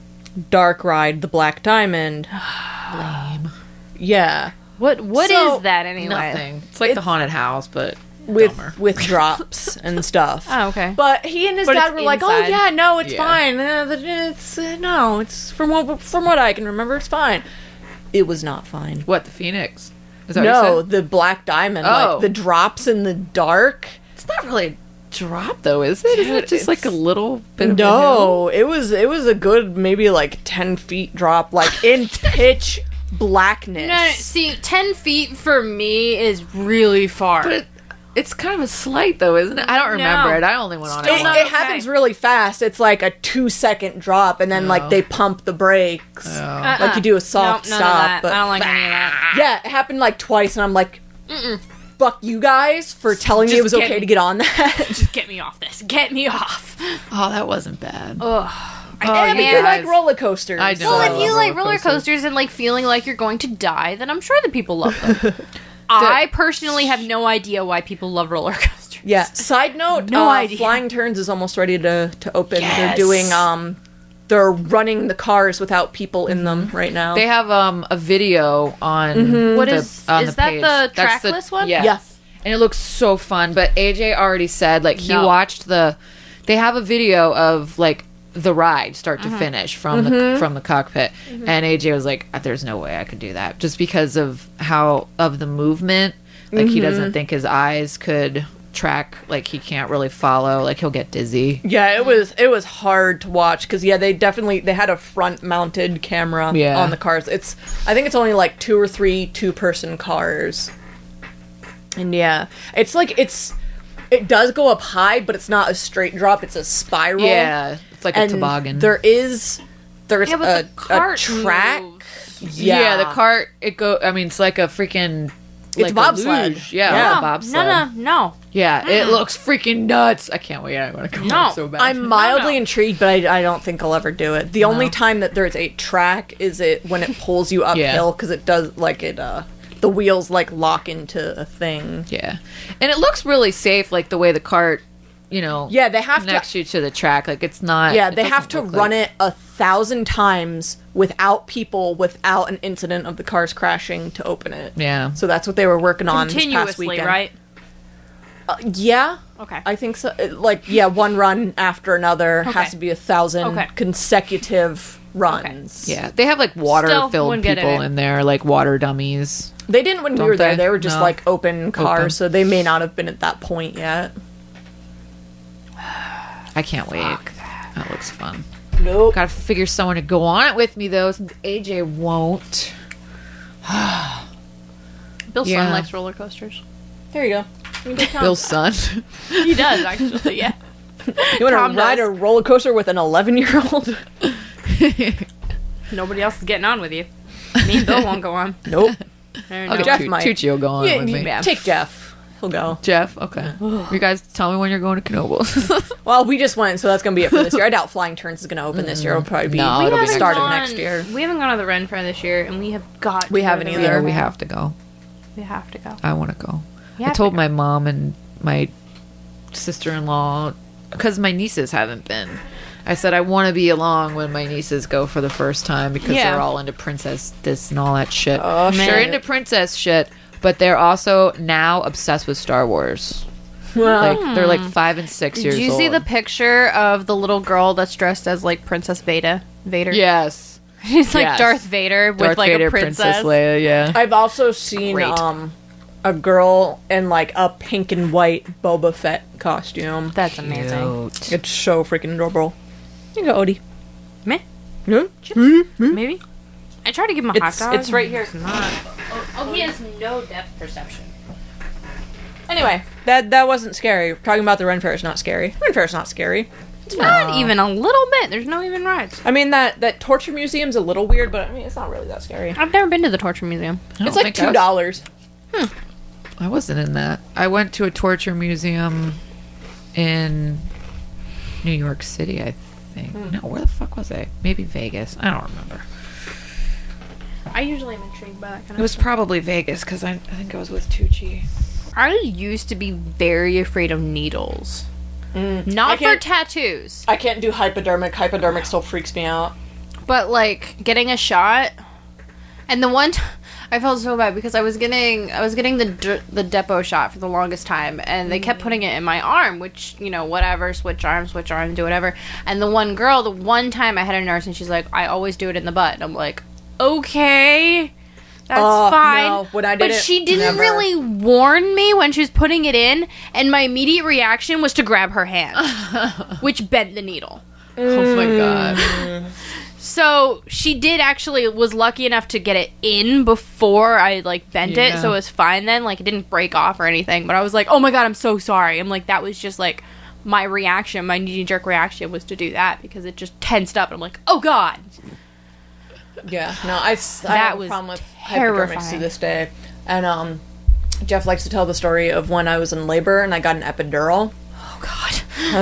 dark ride, the Black Diamond. Lame. Yeah, What what is So, that anyway? Nothing. It's like the It's- haunted house, but with dumber. with drops and stuff. Oh, okay. But he and his But dad it's were like, "Oh inside. yeah, no, it's Yeah. fine. Uh, the- it's uh, no, it's from what from what I can remember, it's fine." It was not fine. What, the Phoenix? Is that No, what you said? the Black Diamond, Oh. like the drops in the dark. It's not really a drop, though, is it? Isn't it just like a little bit of a hill? No, it was it was a good maybe like ten feet drop, like in pitch blackness. No, no, see, ten feet for me is really far. But it, it's kind of a slight, though, isn't it? I don't remember No. it. I only went on It, it it once. okay. happens really fast. It's like a two second drop, and then Oh. like they pump the brakes, Uh-uh. like you do a soft Nope, none of stop. that. But I don't like any of that. yeah, it happened like twice, and I'm like, "Fuck you guys for telling me Just it was get okay me. to get on that." Just get me off this. Get me off. Oh, that wasn't bad. Ugh. Oh, yeah, but you guys. like roller coasters. I know. Well, I if love you like roller roller coasters. coasters and like feeling like you're going to die, then I'm sure that people love them. I personally have no idea why people love roller coasters. Yeah. Side note: No uh, idea. Flying Turns is almost ready to to open. They're Yes. doing um, they're running the cars without people in them right now. They have um a video on What the, is- on is the that page. the That's trackless one? Yes. Yeah. And it looks so fun. But A J already said like he No. watched the. They have a video of like the ride start to finish from the from the cockpit, and A J was like, "There's no way I could do that," just because of how of the movement. Like he doesn't think his eyes could track. Like he can't really follow. Like he'll get dizzy. Yeah, it was it was hard to watch because yeah, they definitely they had a front mounted camera Yeah. on the cars. It's I think it's only like two or three two person cars, and yeah, it's like it's it does go up high, but it's not a straight drop. It's a spiral. Yeah, it's like and a toboggan. There is there's Yeah, but a, the a cart track. moves. Yeah. Yeah, the cart. It go. I mean, it's like a freaking. It's like a bobsled. luge. Yeah, Yeah. like a No, bobsled. no, no, no. Yeah, it looks freaking nuts. I can't wait. I want to go No, on so bad. I'm mildly no. intrigued, but I, I don't think I'll ever do it. The only time that there's a track is it when it pulls you uphill because it does like it. uh The wheels like lock into a thing. Yeah, and it looks really safe, like the way the cart, you know, Yeah, they have to- connects you to the track. Like it's not. Yeah, it they have to doesn't look run like- it a thousand times without people, without an incident of the cars crashing to open it. Yeah, So that's what they were working on this past Continuously, weekend. right? Uh, yeah. Okay. I think so. It- Like, yeah, one run after another Okay. has to be a thousand Okay. consecutive runs. yeah. They have like water Still filled wouldn't get people it. in there, like water dummies. They didn't when we Don't were there. they? They were just No. like open cars, Open. so they may not have been at that point yet. I can't wait. That looks fun. Nope. Got to figure someone to go on it with me though, since A J won't. Bill's Yeah. son likes roller coasters. There you go. Bill's son. He does, actually, yeah. You want Tom to ride does. a roller coaster with an eleven year old? Nobody else is getting on with you. Me and Bill won't go on. Nope. I don't Okay, know. Jeff Chu- might. Chuchi will go on Yeah, with me. you- take Jeff. He'll go. Jeff, okay. You guys tell me when you're going to Knoebels. Well, we just went, so that's going to be it for this year. I doubt Flying Turns is going to open this year. It'll probably be No, We it'll be haven't start of gone- next year. We haven't gone to the Ren Fair this year, and we have got. To We go haven't to the either. Ren yeah, we Fair. have to go. We have to go. I want to go. You I have told to go. my mom and my sister-in-law, because my nieces haven't been. I said I want to be along when my nieces go for the first time because Yeah. they're all into princess this and all that shit. Oh, They're shit. into princess shit, but they're also now obsessed with Star Wars. Well, Like they're like five and six Did years you old. see the picture of the little girl that's dressed as like Princess Vader? Vader. Yes, She's like Yes. Darth Vader with Darth like Vader, a princess. Leia. Yeah, I've also seen Great. um a girl in like a pink and white Boba Fett costume. That's amazing. Cute. It's so freaking adorable. You go, Odie. Meh. Yeah? Maybe. I tried to give him a It's- hot dog. it's right here. It's not. Oh, oh, he has no depth perception. Anyway, that that wasn't scary. Talking about the Ren Fair is not scary. Ren Fair is not scary. Not even a little bit. There's no even rides. I mean that that torture museum's a little weird, but I mean it's not really that scary. I've never been to the Torture Museum. I don't It's like think I two was- dollars. I wasn't in that. I went to a torture museum in New York City, I think. No, where the fuck was I? Maybe Vegas. I don't remember. I usually am intrigued by that kind It of was stuff. probably Vegas because I, I think I was with Tucci. I used to be very afraid of needles. I Not for can't- tattoos, I can't do hypodermic. Hypodermic still freaks me out. but like getting a shot. And the one t- I felt so bad because I was getting I was getting the d- the depot shot for the longest time, and they kept putting it in my arm, which, you know, whatever, switch arm, switch arm, do whatever. And the one girl, the one time I had a nurse, and she's like, I always do it in the butt. And I'm like, okay, that's Oh, fine. no, when I did but it, she didn't never. really warn me when she was putting it in, and my immediate reaction was to grab her hand, which bent the needle. Oh my god. So she did actually was lucky enough to get it in before I like bent it, Yeah. so it was fine then. Like it didn't break off or anything. But I was like, oh my god, I'm so sorry. I'm like, that was just like my reaction, my knee jerk reaction was to do that because it just tensed up. And I'm like, oh god. Yeah, no, I, s- I That have a was problem with hypodermics to terrifying. this day. And um, Jeff likes to tell the story of when I was in labor and I got an epidural. Oh god.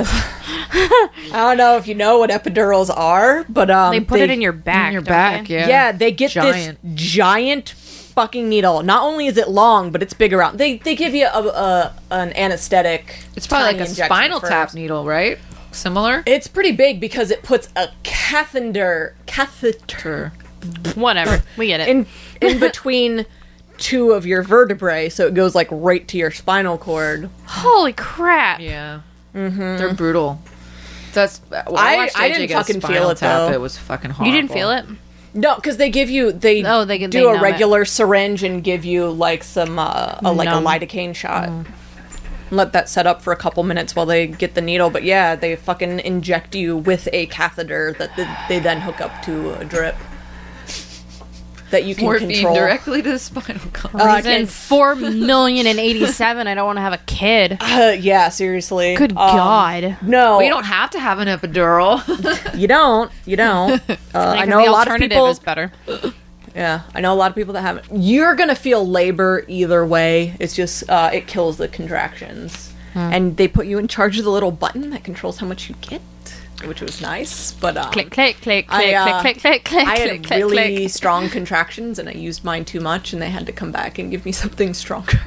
I don't know if you know what epidurals are, but um, They put it in your back. In your don't back, they? yeah. yeah, they get Giant. this giant fucking needle. Not only is it long, but it's big around. They they give you a, a an anesthetic. It's probably tiny like a injection spinal first. tap needle, right? Similar? It's pretty big because it puts a catheter catheter Whatever. We get it. in in between two of your vertebrae, so it goes like right to your spinal cord. Holy crap. Yeah. Mm-hmm. They're brutal. That's well, I- watched I A J didn't get a fucking spinal feel it, tap. though. It was fucking horrible. You didn't feel it? No, because they give you they Oh, they- they do a numb it. regular syringe and give you like some uh, a, like Numb. a lidocaine shot. Let that set up for a couple minutes while they get the needle. But yeah, they fucking inject you with a catheter that they, they then hook up to a drip that you can Morphine control. directly to the spinal column. Uh, Reason can- four million and eighty-seven. I don't want to have a kid. Uh, yeah, seriously. Good Um, God. No, well, you don't have to have an epidural. You don't. You don't. Uh, I Because know the a lot of alternative people. is better. Yeah, I know a lot of people that haven't. You're gonna feel labor either way. It's just uh, it kills the contractions, and they put you in charge of the little button that controls how much you get, which was nice. But um, Click, click, click, I, click, uh, click, click, click, I click, had click, really click. strong contractions, and I used mine too much, and they had to come back and give me something stronger.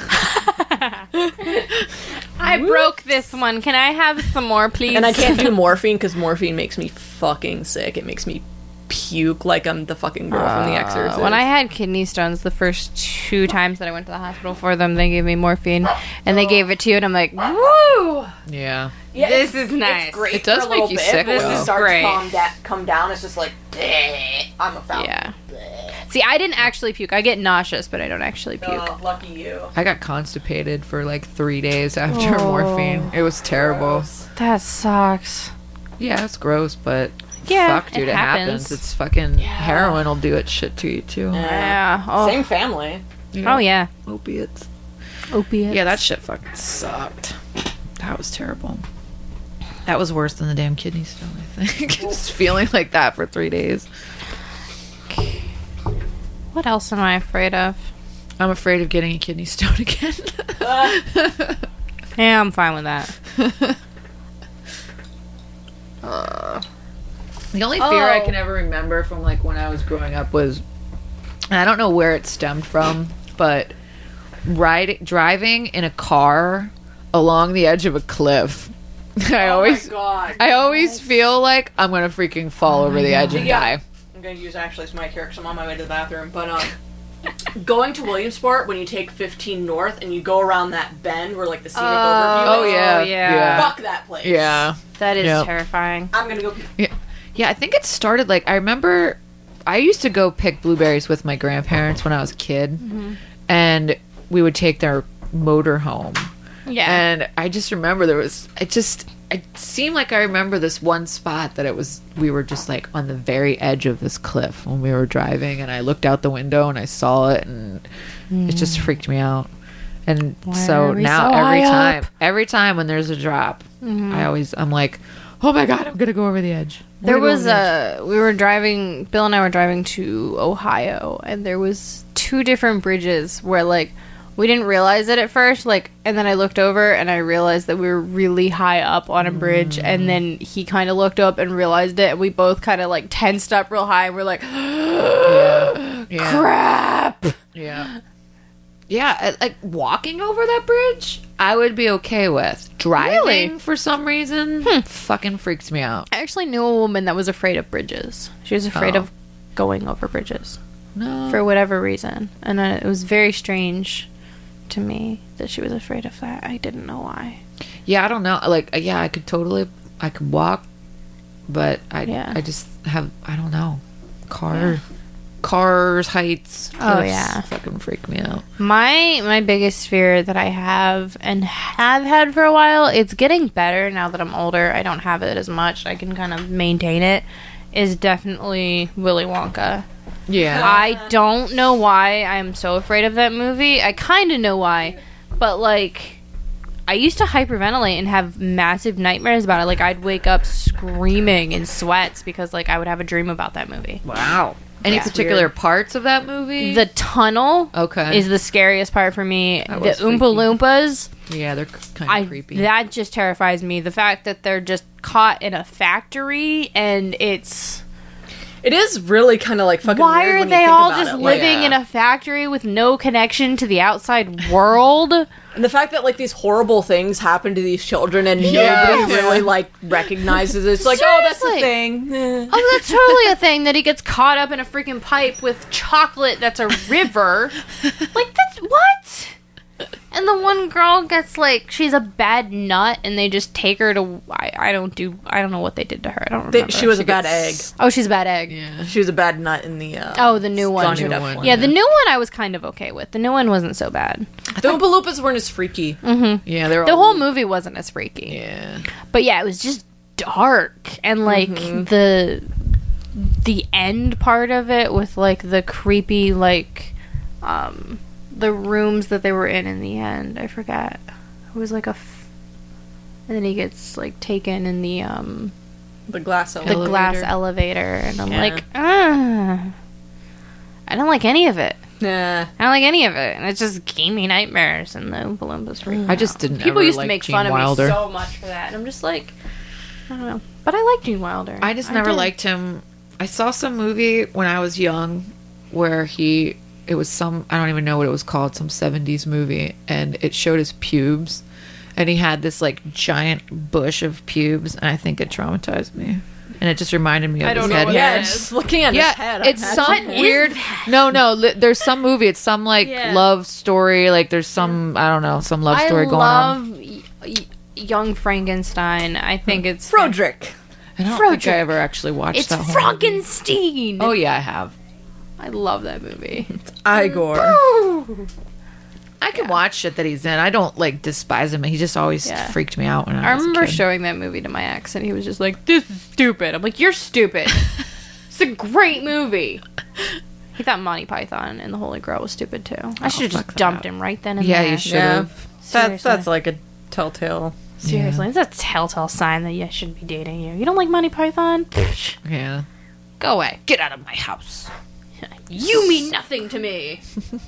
I broke this one. Can I have some more, please? And I can't do morphine because morphine makes me fucking sick. It makes me puke like I'm the fucking girl from The Exorcist. Uh, When I had kidney stones, the first two times that I went to the hospital for them, they gave me morphine, and they gave it to you, and I'm like, woo! yeah. Yeah, This it's- is nice. It's great It does for a make little you bit, sick, but when though. it starts Great. to calm, da- come down, it's just like, "Bleh, I'm a fountain. Yeah. See, I didn't actually puke. I get nauseous, but I don't actually puke. Oh, lucky you. I got constipated for like three days after Oh. morphine. It was terrible. That sucks. Yeah, it's gross, but Yeah, fuck, dude, it it, happens. happens. It's fucking heroin will do it shit to you too. Yeah. Oh, Same family. oh yeah. Opiates. Opiates. Yeah, that shit fucking sucked. That was terrible. That was worse than the damn kidney stone, I think. Just feeling like that for three days. What else am I afraid of? I'm afraid of getting a kidney stone again. Yeah, I'm fine with that. uh, the only fear I Oh. can ever remember from like when I was growing up was, and I don't know where it stemmed from, but riding, driving in a car along the edge of a cliff. I always, God. I always feel like I'm gonna freaking fall over the edge and Yeah. die. I'm gonna use Ashley's mic here because I'm on my way to the bathroom. But um, going to Williamsport when you take fifteen north and you go around that bend where like the scenic overview. Oh is, yeah, yeah. yeah, Fuck that place. yeah. That is Yep. terrifying. I'm gonna go. Yeah, yeah. I think it started like I remember. I used to go pick blueberries with my grandparents when I was a kid, Mm-hmm. and we would take their motor home. Yeah. And I just remember there was. It just. It seemed like I remember this one spot that it was. We were just like on the very edge of this cliff when we were driving, and I looked out the window and I saw it, and it just freaked me out. And Why so are we now so every high time, up? every time when there's a drop, I always I'm like, oh my god, I'm gonna go over the edge. I'm There gonna go was over the edge." a we were driving Bill and I were driving to Ohio, and there was two different bridges where like we didn't realize it at first, like, and then I looked over and I realized that we were really high up on a bridge, and then he kind of looked up and realized it, and we both kind of like tensed up real high, and we're like, yeah, yeah, crap. yeah, yeah. uh, Like walking over that bridge, I would be okay with. Driving Really? for some reason, fucking freaks me out. I actually knew a woman that was afraid of bridges. She was afraid Oh. of going over bridges No, for whatever reason, and uh, it was very strange to me that she was afraid of that. I didn't know why. yeah, I don't know. Like, uh, yeah, I could totally, I could walk, but I, Yeah. I just have, I don't know, car, cars, heights. Oh, cliffs yeah. fucking freak me out. My my biggest fear that I have and have had for a while, it's getting better now that I'm older. I don't have it as much. I can kind of maintain it. Is definitely Willy Wonka. Yeah, I don't know why I'm so afraid of that movie. I kind of know why, but like I used to hyperventilate and have massive nightmares about it. Like I'd wake up screaming in sweats because like I would have a dream about that movie. wow. Any Yeah. particular parts of that movie? The tunnel Okay. is the scariest part for me. That The was Oompa freaky. Loompas. yeah, they're kind I of creepy. that just terrifies me. The fact that they're just caught in a factory and it's It is really kind of like fucking. why weird are when you they think all about just it. Like, living yeah. in a factory with no connection to the outside world? and the fact that like these horrible things happen to these children and Yeah. nobody really like recognizes it. It's like, oh, that's the Seriously. thing. Eh. Oh, that's totally a thing that he gets caught up in a freaking pipe with chocolate that's a river. Like that's what? And the one girl gets like she's a bad nut, and they just take her to. I, I don't do. I don't know what they did to her. I don't They- remember. she was a bad gets- egg. Oh, she's a bad egg. Yeah. She was a bad nut in the. Uh, Oh, the new one. Johnny New Depp one. one. Yeah, the new one I was kind of okay with. The new one wasn't so bad. The Oompa Loompas weren't as freaky. Yeah, they're The all, whole movie wasn't as freaky. Yeah. But yeah, it was just dark and like the the end part of it with like the creepy like um the rooms that they were in in the end. I forgot. It was like a f- and then he gets like taken in the um The glass the elevator. glass elevator and I'm Yeah. like, ah, I don't like any of it. Nah. I don't like any of it, and it just gave me nightmares. And the Oompa Loompas freaked me I just out. didn't People ever used like to make Gene fun Wilder. of me so much for that, and I'm just like, I don't know. But I like Gene Wilder. I just never did. liked him. I saw some movie when I was young where he it was some I don't even know what it was called, some seventies movie, and it showed his pubes, and he had this like giant bush of pubes, and I think it traumatized me. And it just reminded me of I don't his know head what hair. that is. Just looking at Yeah, his head. it's I'm some actually- weird. No, no. Li- there's some movie. It's some like Yeah. love story. Like there's some I don't know some love story I going on. love y- y- Young Frankenstein. I think it's Frodrick. I don't Frodrick. think I ever actually watched It's that. whole movie. Frankenstein. Oh yeah, I have. I love that movie. Igor. I can watch shit that he's in. I don't like despise him. He just always Yeah. freaked me out when I, I was remember a kid. showing that movie to my ex, and he was just like, "This is stupid." I'm like, "You're stupid." It's a great movie. He thought Monty Python and the Holy Grail was stupid too. I should have fuck just that dumped up. him right then and Yeah, there. you should Yeah. have. That's Seriously. that's like a telltale. Seriously, it's a telltale sign that you shouldn't be dating you. You don't like Monty Python? Yeah. Go away. Get out of my house. You mean nothing to me.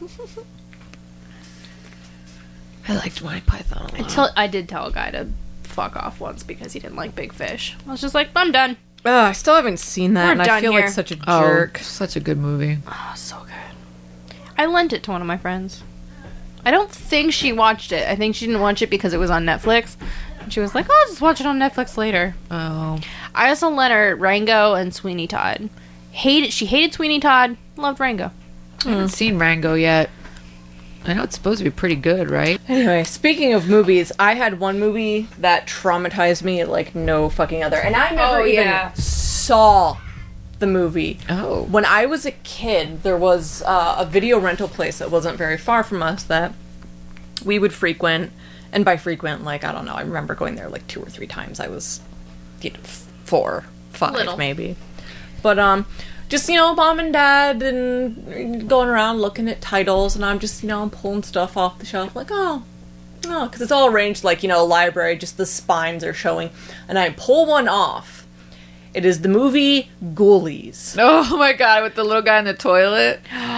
I liked Monty Python a lot. I, tell, I did tell a guy to fuck off once because he didn't like big fish. I was just like, I'm done. Oh, I still haven't seen that, We're and I done feel here. like such a Oh, jerk. such a good movie. Oh, so good. I lent it to one of my friends. I don't think she watched it. I think she didn't watch it because it was on Netflix. And she was like, oh, I'll just watch it on Netflix later. Oh, I also lent her Rango and Sweeney Todd. Hated, she hated Sweeney Todd, loved Rango. I haven't seen Rango yet. I know it's supposed to be pretty good, right? Anyway, speaking of movies, I had one movie that traumatized me like no fucking other. And I never Oh, even yeah. saw the movie. Oh. When I was a kid, there was uh, a video rental place that wasn't very far from us that we would frequent. And by frequent, like, I don't know, I remember going there like two or three times. I was, you know, four, five, Little. maybe. But, um... just, you know, mom and dad and going around looking at titles, and I'm just, you know, I'm pulling stuff off the shelf, like, oh, oh, because it's all arranged like, you know, a library, just the spines are showing, and I pull one off. It is the movie Ghoulies. Oh my god, with the little guy in the toilet.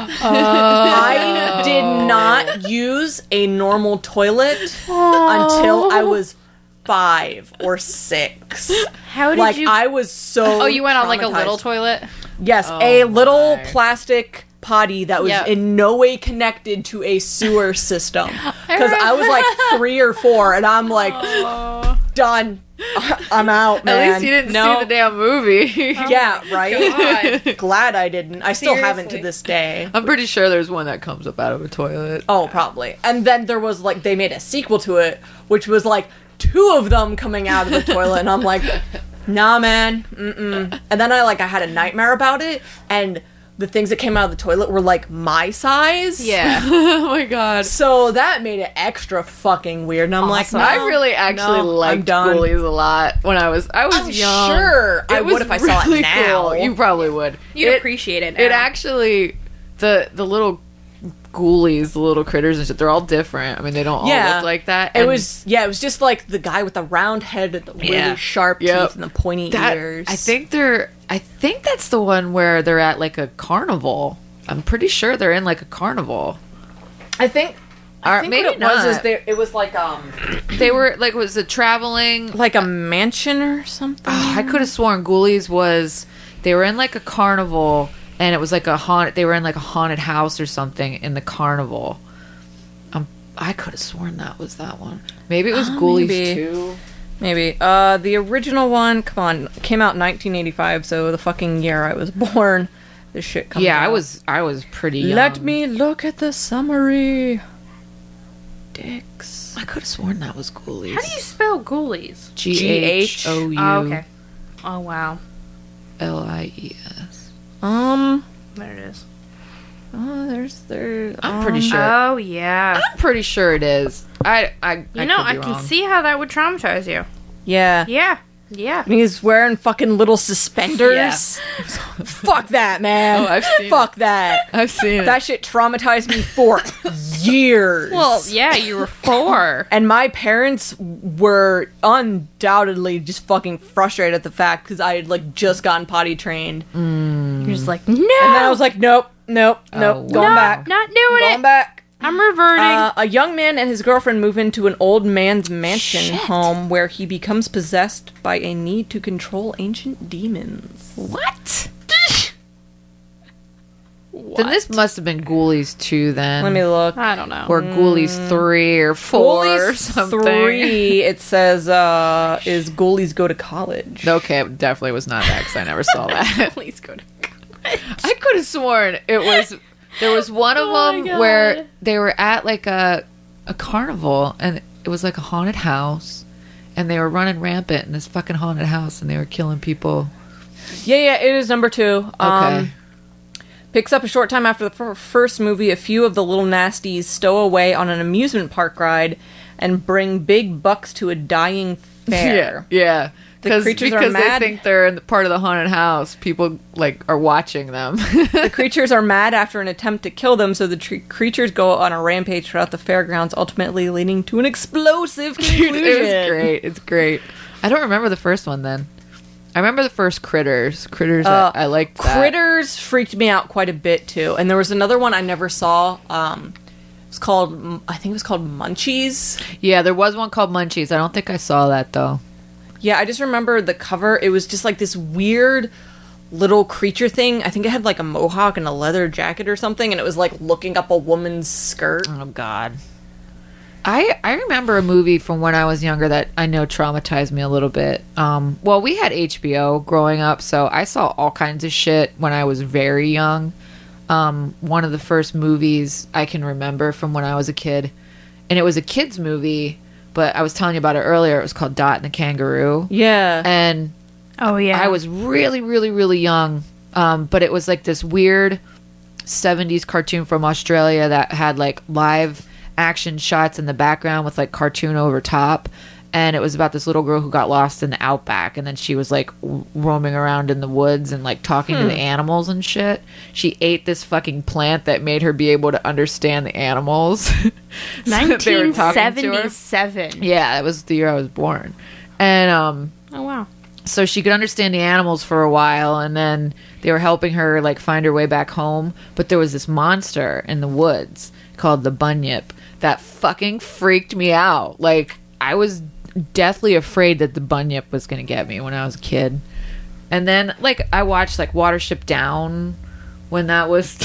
I did not use a normal toilet until I was five or six. How did Like, you... I was so oh, you went on like a little traumatized. toilet? Yes, Oh a little my. plastic potty that was Yep. in no way connected to a sewer system. Because I was like three or four, and I'm like, done. I'm out, man. At least you didn't No. see the damn movie. Yeah, right? God. Glad I didn't. I still haven't to Seriously. this day. I'm pretty sure there's one that comes up out of a toilet. Oh, probably. And then there was like, they made a sequel to it, which was like two of them coming out of the toilet, and I'm like, nah, man. Mm-mm. And then I like, I had a nightmare about it, and the things that came out of the toilet were like my size. Yeah. Oh my god. So that made it extra fucking weird. And I'm Awesome. like, I no, really actually no, I'm liked done. Ghoulies a lot when I was I was I'm young. sure I It would was if I saw it really now. cool. You probably would. You'd It- appreciate it now. It actually the the little ghoulies, the little critters and shit, they're all different. I mean, they don't all Yeah. look like that. It and was, yeah, it was just like the guy with the round head and the really Yeah. sharp Yep. teeth and the pointy that, ears. I think they're I think that's the one where they're at like a carnival. I'm pretty sure they're in like a carnival. I think, I Or think maybe what it was is not. they, it was like, um, They were like was it traveling like a mansion or something. Oh, I could have sworn Ghoulies was they were in like a carnival and it was like a haunt. They were in like a haunted house or something in the carnival. Um, I could have sworn that was that one. Maybe it was Oh, Ghoulies maybe. two. Maybe. Uh, the original one, come on, came out in nineteen eighty-five, so the fucking year I was born. This shit comes Yeah, I out. was I was pretty young. Let me look at the summary. Dicks. I could have sworn that was Ghoulies. How do you spell ghoulies? G H O U Oh, okay. Oh, wow. L I E S. Um. There it is. Oh, there's there. I'm pretty um, sure. Oh, yeah. I'm pretty sure it is. I I You know, could I be can wrong. see how that would traumatize you. Yeah. Yeah. Yeah. And he's wearing fucking little suspenders. Fuck that, man. Oh, I've seen Fuck that. I've seen it. That shit traumatized me for years. Well, yeah, you were four. And my parents were undoubtedly just fucking frustrated at the fact because I had like just gotten potty trained. You're just like, no. And then I was like, nope, nope, nope, Oh, going wow. back. Not doing Going it. back. I'm reverting. Uh, a young man and his girlfriend move into an old man's mansion home where he becomes possessed by a need to control ancient demons. What? Then this must have been Ghoulies two then. Let me look. I don't know. or Ghoulies three or four or Ghoulies something. three, it says, uh, is Ghoulies Go to College. Okay, it definitely was not that because I never saw that. Please go to. I could have sworn it was. There was one of Oh my them God. where they were at like a a carnival and it was like a haunted house, and they were running rampant in this fucking haunted house and they were killing people. Yeah, yeah, it is number two. Okay. Um, picks up a short time after the fir- first movie. A few of the little nasties stow away on an amusement park ride and bring big bucks to a dying fair. Yeah, yeah. The 'Cause- creatures are because mad. they think they're in the part of the haunted house. People like are watching them. The creatures are mad after an attempt to kill them, so the tr- creatures go on a rampage throughout the fairgrounds, ultimately leading to an explosive conclusion. Dude, it was great. It's great. I don't remember the first one then. I remember the first Critters. Critters, Uh, I, I liked that. Critters freaked me out quite a bit too, and there was another one I never saw. Um, it was called, I think it was called Munchies. Yeah, there was one called Munchies. I don't think I saw that though. Yeah, I just remember the cover. It was just like this weird little creature thing. I think it had like a mohawk and a leather jacket or something, and it was like looking up a woman's skirt. Oh God. I I remember a movie from when I was younger that I know traumatized me a little bit. Um, well, we had H B O growing up, so I saw all kinds of shit when I was very young. Um, one of the first movies I can remember from when I was a kid, and it was a kids movie, but I was telling you about it earlier. It was called Dot and the Kangaroo. Yeah. And Oh yeah. I was really, really, really young. Um, but it was like this weird seventies cartoon from Australia that had like live action shots in the background with like cartoon over top. And it was about this little girl who got lost in the outback, and then she was like w- roaming around in the woods and like talking to the animals and shit. She ate this fucking plant that made her be able to understand the animals. So that they were nineteen talking to her. seventy-seven. Yeah, that was the year I was born. And um Oh wow. so she could understand the animals for a while, and then they were helping her like find her way back home, but there was this monster in the woods called the Bunyip that fucking freaked me out. Like, I was deathly afraid that the Bunyip was gonna get me when I was a kid. And then like I watched like Watership Down when that was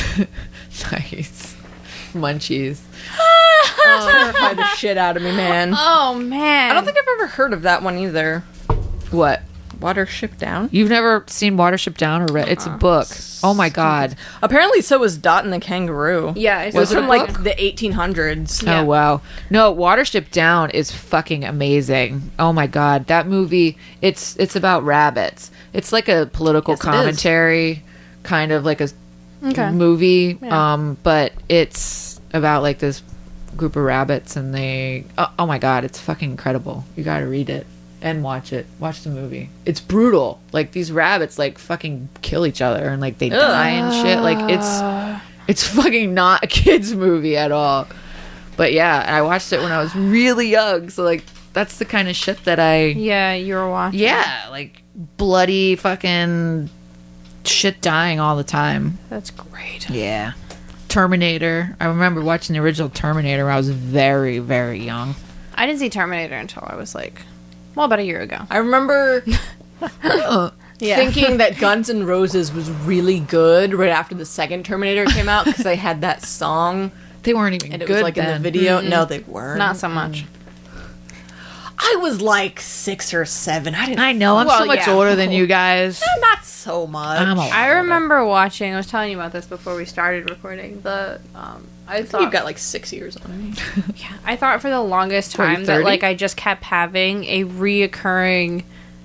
nice. Munchies. Terrified the shit out of me, man. Oh man. I don't think I've ever heard of that one either. What? Watership Down? You've never seen Watership Down or read? It's a book. Oh my god. Apparently so was Dot and the Kangaroo. Yeah, It I was it a from like book? the eighteen hundreds. Yeah. Oh wow. No, Watership Down is fucking amazing. Oh my god. That movie, it's it's about rabbits. It's like a political Yes, it is. commentary, kind of like a Okay. movie. Yeah. Um, but it's about like this group of rabbits, and they oh, oh my god, it's fucking incredible. You got to read it and watch it. Watch the movie. It's brutal. Like these rabbits like fucking kill each other and like they die and shit. Like it's it's fucking not a kids movie at all. But yeah, I watched it when I was really young, so like that's the kind of shit that I Yeah, you were watching. yeah, like bloody fucking shit dying all the time. That's great. Yeah. Terminator. I remember watching the original Terminator when I was very, very young. I didn't see Terminator until I was like, well, about a year ago. I remember Yeah. thinking that Guns N' Roses was really good right after the second Terminator came out because they had that song They weren't even and it good was like then. in the video. No, they weren't. Not so much. I was like six or seven. I didn't. I know. I'm Well, so much yeah. older than you guys. Not so much. I'm a- I remember watching. I was telling you about this before we started recording. The um, I thought You've got like six years on me. I thought for the longest What, you time that thirty? like I just kept having a reoccurring.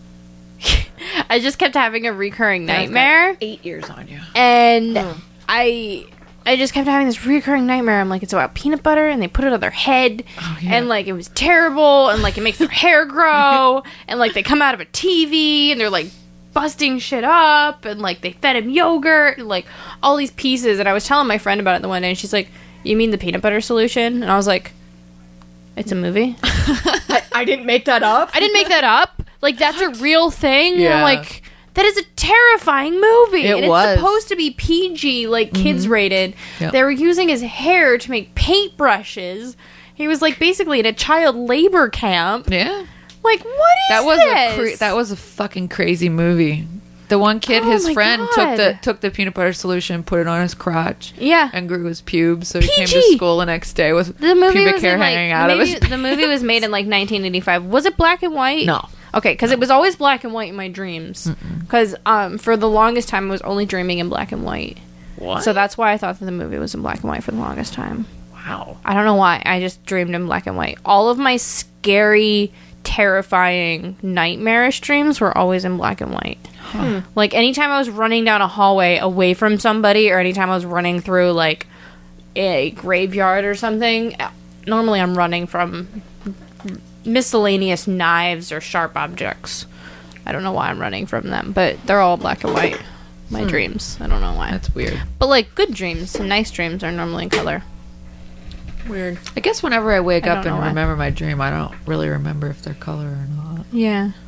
I just kept having a recurring nightmare, Eight years on you. and I. I just kept having this reoccurring nightmare. I'm like, it's about peanut butter, and they put it on their head, yeah. and like it was terrible, and like it makes their hair grow, and like they come out of a T V, and they're like busting shit up, and like they fed him yogurt, and like all these pieces. And I was telling my friend about it the one day, and she's like, "You mean the peanut butter solution?" And I was like, "It's a movie. I, I didn't make that up. I didn't make that up. Like that's a real thing." And Yeah. I'm like, that is a terrifying movie. It and was. it's supposed to be P G, like kids rated. Yep. They were using his hair to make paintbrushes. He was like basically in a child labor camp. Yeah. Like, what is That was this? a cra- that was a fucking crazy movie. The one kid, Oh his my friend God. took the took the peanut butter solution, put it on his crotch, Yeah. and grew his pubes. So he came to P G. school the next day with The movie pubic was hair in, like, hanging the out of movie- his. The movie was made in like nineteen eighty-five. Was it black and white? No. Okay, because it was always black and white in my dreams. Because um, for the longest time, I was only dreaming in black and white. What? So that's why I thought that the movie was in black and white for the longest time. Wow. I don't know why. I just dreamed in black and white. All of my scary, terrifying, nightmarish dreams were always in black and white. Hmm. Like anytime I was running down a hallway away from somebody, or anytime I was running through like a graveyard or something, normally I'm running from miscellaneous knives or sharp objects. I don't know why I'm running from them, but they're all black and white. My dreams. I don't know why. That's weird. But like good dreams and nice dreams are normally in color. Weird. I guess whenever I wake I up don't and know why. remember my dream, I don't really remember if they're color or not. Yeah.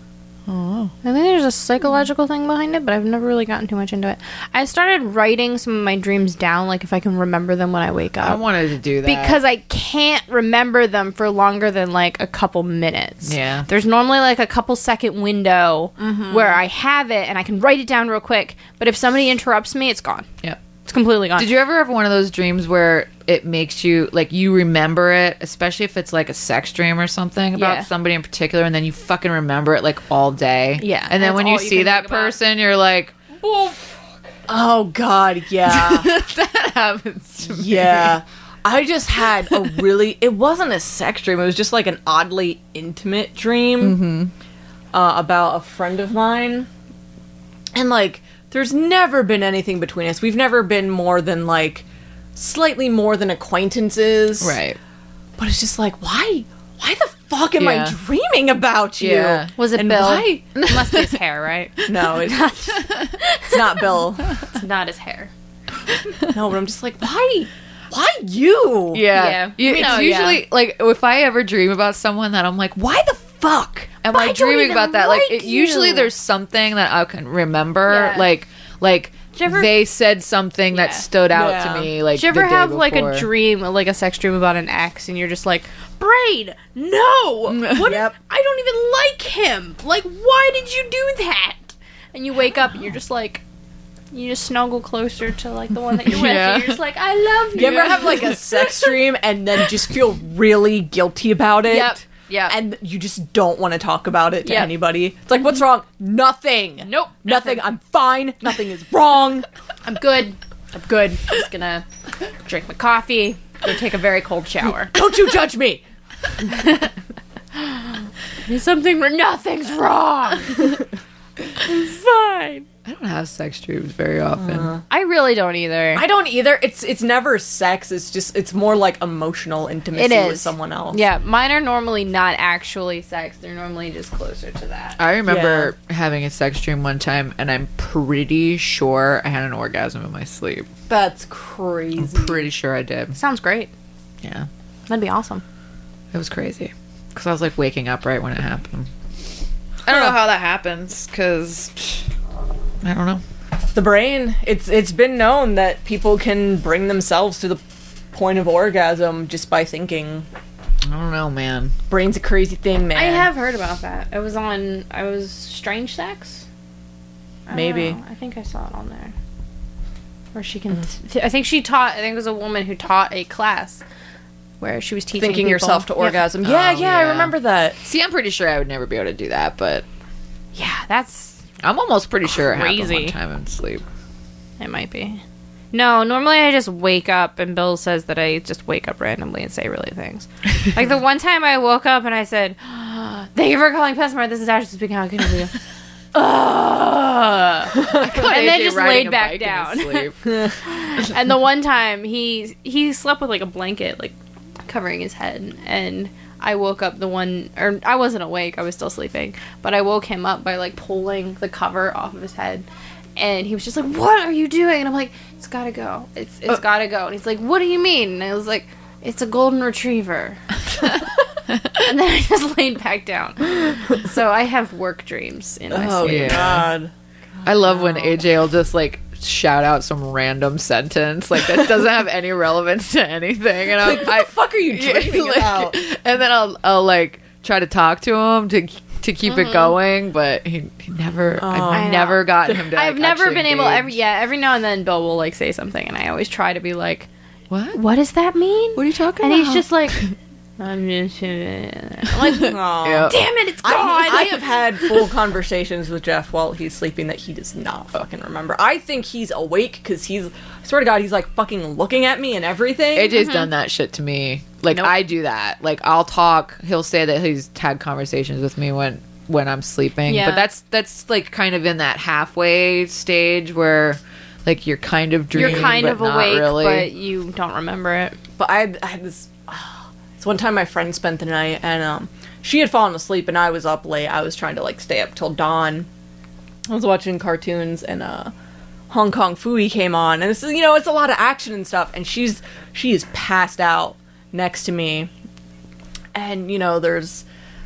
Oh. I think there's a psychological thing behind it, but I've never really gotten too much into it. I started writing some of my dreams down, like if I can remember them when I wake up. I wanted to do that. Because I can't remember them for longer than like a couple minutes. Yeah. There's normally like a couple second window where I have it and I can write it down real quick. But if somebody interrupts me, it's gone. Yep. It's completely gone. Did you ever have one of those dreams where it makes you, like, you remember it, especially if it's, like, a sex dream or something about Yeah. somebody in particular, and then you fucking remember it, like, all day? Yeah, And then that's when you all you see can that think about. person, you're like, well, Oh God, yeah, that happens to me. yeah. I just had a really. It wasn't a sex dream. It was just like an oddly intimate dream uh, about a friend of mine, and like, there's never been anything between us. We've never been more than like slightly more than acquaintances, Right. But it's just like, why? Why the fuck am Yeah. I dreaming about you? Yeah. Was it And Bill? why- It must be his hair, right? No, it's, it's not Bill. It's not his hair. No, but I'm just like, why? Why you? Yeah. Yeah. You- Me it's too, usually, yeah. like, if I ever dream about someone that I'm like, why the fuck am I I don't dreaming even about that? Like, like it, usually you. there's something that I can remember. Yeah. Like, like, Did you ever- they said something that Yeah. stood out Yeah. to me. Like, Did you ever the day have like a before. dream, like a sex dream about an ex, and you're just like, Braid, no! What? Yep. I don't even like him. Like, why did you do that? And you wake up and you're just like, you just snuggle closer to like the one that you're with. Yeah. And you're just like, I love you. You ever have like a sex dream and then just feel really guilty about it? Yep. Yep. And you just don't want to talk about it to Yep. anybody. It's like, what's wrong? Nothing. Nope. Nothing. I'm fine. Nothing is wrong. I'm good. I'm good. I'm just gonna drink my coffee. Go take a very cold shower. Don't you judge me. There's something where nothing's wrong. I'm fine. I don't have sex dreams very often. I really don't either. I don't either. It's it's never sex. It's just it's more like emotional intimacy It is. with someone else. Yeah, mine are normally not actually sex. They're normally just closer to that. I remember having a sex dream one time, and I'm pretty sure I had an orgasm in my sleep. That's crazy. Pretty sure I did. Sounds great. Yeah. That'd be awesome. It was crazy. Because I was like waking up right when it happened. I don't know how that happens, because I don't know. The brain. It's it's been known that people can bring themselves to the point of orgasm just by thinking. I don't know, man. Brain's a crazy thing, man. I have heard about that. It was on. I was Strange Sex. I don't Maybe. know. I think I saw it on there. Where she can. T- I think she taught. I think it was a woman who taught a class where she was teaching Thinking people- yourself to Yep. orgasm. Yeah, Oh, yeah, I yeah. remember that. See, I'm pretty sure I would never be able to do that, but Yeah, that's. I'm almost pretty sure it happened Crazy. one time in sleep. It might be. No, normally I just wake up, and Bill says that I just wake up randomly and say really things. Like the one time I woke up and I said, "Thank you for calling Petsmart. This is Ashley speaking. How can I help you?" Ugh. and then A J just riding laid a back bike in down. his sleep. And the one time he he slept with like a blanket like covering his head, and I woke up the one or I wasn't awake, I was still sleeping, but I woke him up by like pulling the cover off of his head, and he was just like, "What are you doing?" And I'm like, "It's gotta go. It's it's gotta go." And he's like, "What do you mean?" And I was like, "It's a golden retriever." And then I just laid back down. So I have work dreams in my Oh, sleep. yeah. God. I love when A J will just like shout out some random sentence like that doesn't have any relevance to anything, and I'm, What I the fuck are you Yeah, dreaming like, about? and then I'll I'll like try to talk to him to to keep Mm-hmm. it going, but he, he never Oh. I've I know. never gotten him to. I've like, never actually been able engage. every yeah, every now and then Bill will like say something, and I always try to be like, What? "What does that mean?" What are you talking And about? he's just like, I'm just, I'm like, Aw. Yep. damn it, it's gone. I, I have had full conversations with Jeff while he's sleeping that he does not fucking remember. I think he's awake because he's, I swear to God, he's like fucking looking at me and everything. A J's done that shit to me. Like Nope. I do that. Like I'll talk. He'll say that he's had conversations with me when when I'm sleeping. Yeah. But that's that's like kind of in that halfway stage where like you're kind of dreaming. You're kind but of not awake, really. but you don't remember it. But I had, I had this. It's one time my friend spent the night and um, she had fallen asleep and I was up late. I was trying to like stay up till dawn. I was watching cartoons and uh, Hong Kong Phooey came on, and it's you know it's a lot of action and stuff. And she's she is passed out next to me, and you know there's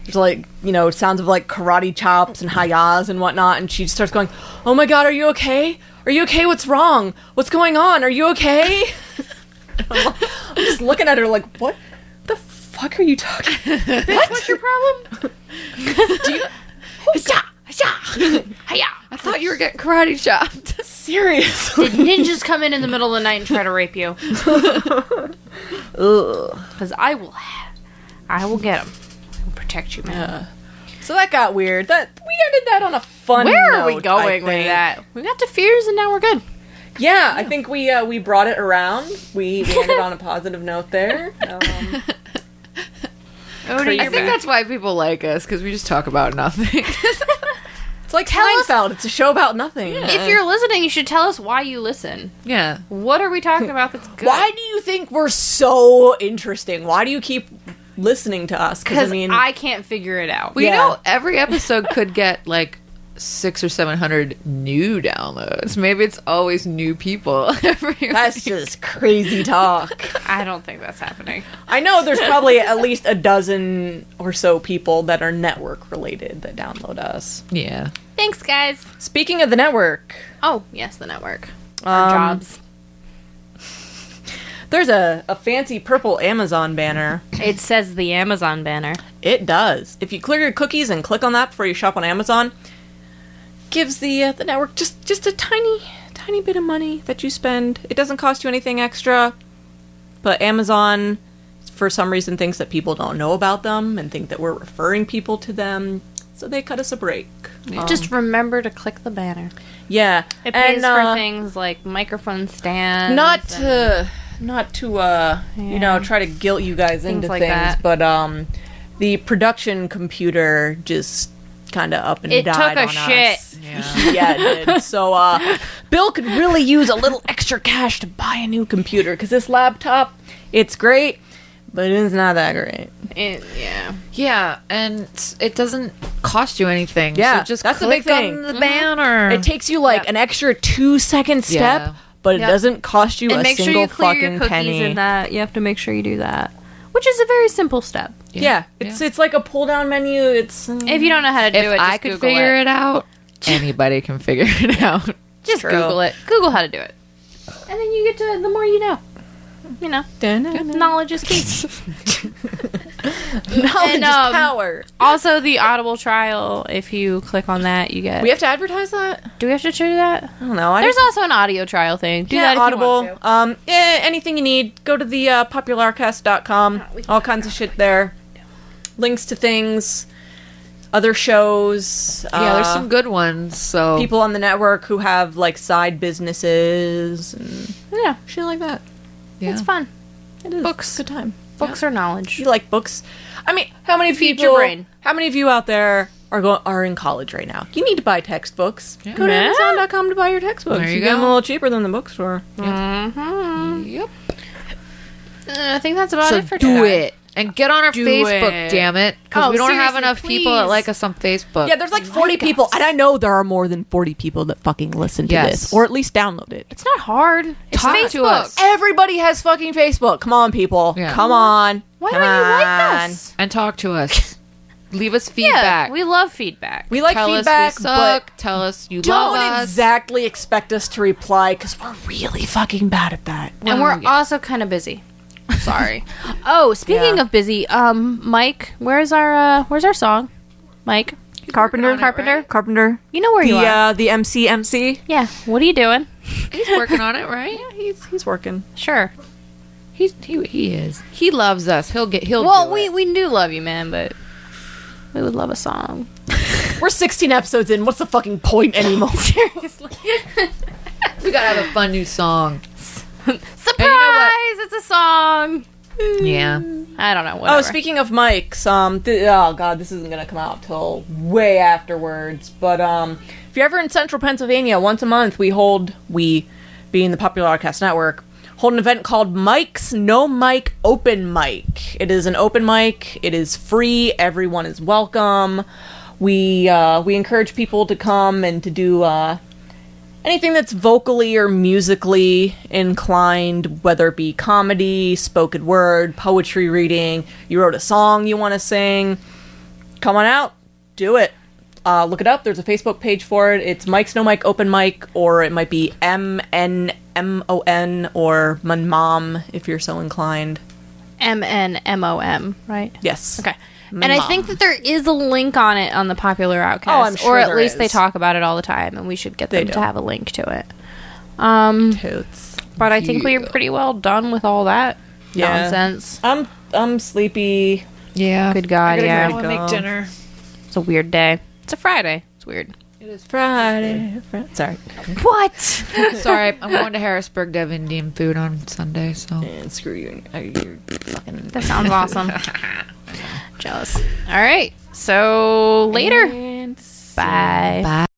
there's like, you know, sounds of like karate chops and hayas and whatnot, and she starts going, "Oh my god, are you okay? Are you okay? What's wrong? What's going on? Are you okay?" I'm just looking at her like, what the fuck are you talking about? What? What's your problem? Do you... Hiya! Hiya! Hiya! I thought you were getting karate chopped. Seriously. Did ninjas come in in the middle of the night and try to rape you? Because I will, I will get them. I will protect you, man. Uh, so that got weird. That we ended that on a fun Where are note, we going I with think. that? We got to fears and now we're good. Yeah, I think we uh, we brought it around. We, we ended on a positive note there. Um, Odie, I you're think back. that's why people like us, because we just talk about nothing. it's like Tell us- Seinfeld. It's a show about nothing. If you're listening, you should tell us why you listen. Yeah. What are we talking about that's good? Why do you think we're so interesting? Why do you keep listening to us? Because I mean, I can't figure it out. Well, you Yeah. know, every episode could get like six or seven hundred new downloads. Maybe it's always new people. that's just crazy talk. I don't think that's happening. I know there's probably at least a dozen or so people that are network related that download us. Yeah. Thanks, guys. Speaking of the network, Oh, yes, the network. Our um, jobs. there's a, a fancy purple Amazon banner. It says the Amazon banner. It does. If you clear your cookies and click on that before you shop on Amazon, gives the uh, the network just just a tiny tiny bit of money that you spend. It doesn't cost you anything extra, but Amazon, for some reason, thinks that people don't know about them and think that we're referring people to them, so they cut us a break. Um, Just remember to click the banner. yeah, It pays and, uh, for things like microphone stands. not and- to not to uh you know Yeah. try to guilt you guys Things into like things, that. but um the production computer just kind of up and It died took a on shit. us. Yeah. yeah, it did. So uh Bill could really use a little extra cash to buy a new computer, because this laptop, it's great, but it's not that great. It, yeah. Yeah, and it doesn't cost you anything. Yeah, so just that's the click big thing. on the Mhm. banner. It takes you like Yep. an extra two second step, Yeah. but it Yep. doesn't cost you And a make sure single you clear fucking your cookies penny. and that. You have to make sure you do that. Which is a very simple step. Yeah, it's it's like a pull down menu. It's If you don't know how to do if it, just I could Google figure it. it out, anybody can figure it out. Just True. Google it. Google how to do it. And then you get to, the more you know. You know, knowledge is key. Knowledge And, is um, power. Also, the Audible trial, if you click on that, you get... We have to advertise that? do we have to do that? I don't know. I There's just, also an audio trial thing. Do yeah, that if Audible. you want to. Um, eh, anything you need, go to the uh, popularcast dot com. All kinds of shit there. Links to things, other shows. Yeah, there's uh, some good ones. So people on the network who have like side businesses and Yeah, shit like that. yeah. it's fun. It is Books. good time. Books are knowledge. You like books? I mean, how many Feed people? your brain. How many of you out there are go- are in college right now? You need to buy textbooks. Yeah. Go to Yeah. Amazon dot com to buy your textbooks. There you you get them a go. little cheaper than the bookstore. Mm-hmm. Yep. Uh, I think that's about So it for do today. it and get on our Do Facebook. it. Damn it, because Oh, we don't have seriously, enough people that please. like us on Facebook. Yeah, there's like forty Like people, us. and I know there are more than forty people that fucking listen to Yes. this, or at least download it. It's not hard. It's Talk Facebook. to us. Everybody has fucking Facebook. Come on, people. Yeah. Come on. Why Come don't you like on. us? and talk to us. Leave us Yeah, feedback. we love feedback. We like tell feedback, us we suck. but Tell us you don't love us. exactly expect us to reply, because we're really fucking bad at that. and we're also kind of busy. Sorry. Oh, speaking Yeah. of busy, um, Mike, where's our uh, where's our song? Mike, Carpenter, on it, Carpenter, right? Carpenter. you know where The you are. uh, the M C M C. Yeah. What are you doing? He's working on it, right? He's he's working. Sure. He's he, he is. He loves us. He'll get. He'll. Well, do we it. we do love you, man, but we would love a song. We're sixteen episodes in. What's the fucking point anymore? Seriously. we gotta have a fun new song. Surprise! It's a song. Yeah. I don't know. Whatever. Oh, speaking of mics, um, th- oh god, this isn't gonna come out till way afterwards. But um, if you're ever in Central Pennsylvania, once a month we hold, we, being the Popular Outcast Network, hold an event called Mike's No Mic Open Mic. It is an open mic. It is free. Everyone is welcome. We uh, we encourage people to come and to do uh, anything that's vocally or musically inclined, whether it be comedy, spoken word, poetry reading. You wrote a song you want to sing. come on out, do it. Uh, look it up. There's a Facebook page for it. It's Mike's No Mike Open Mic, or it might be M N M O N or Mon Mom if you're so inclined. M N M O M, right? Yes. Okay. Mon And I Mom. think that there is a link on it on the Popular Outcast. Oh, I'm sure Or at there least they is. talk about it all the time, and we should get They them do. to have a link to it. Um, Toots. but I think we're pretty well done with all that Yeah. nonsense. I'm I'm sleepy. Yeah. Good God, gotta yeah. go. I want to make dinner. It's a weird day. It's a Friday. It's weird. It is Friday. Fri- Sorry. What? Sorry, I'm going to Harrisburg to have Indian food on Sunday, so. And screw you. Uh, You're fucking. That sounds awesome. Jealous. All right. So later. And Bye. Bye.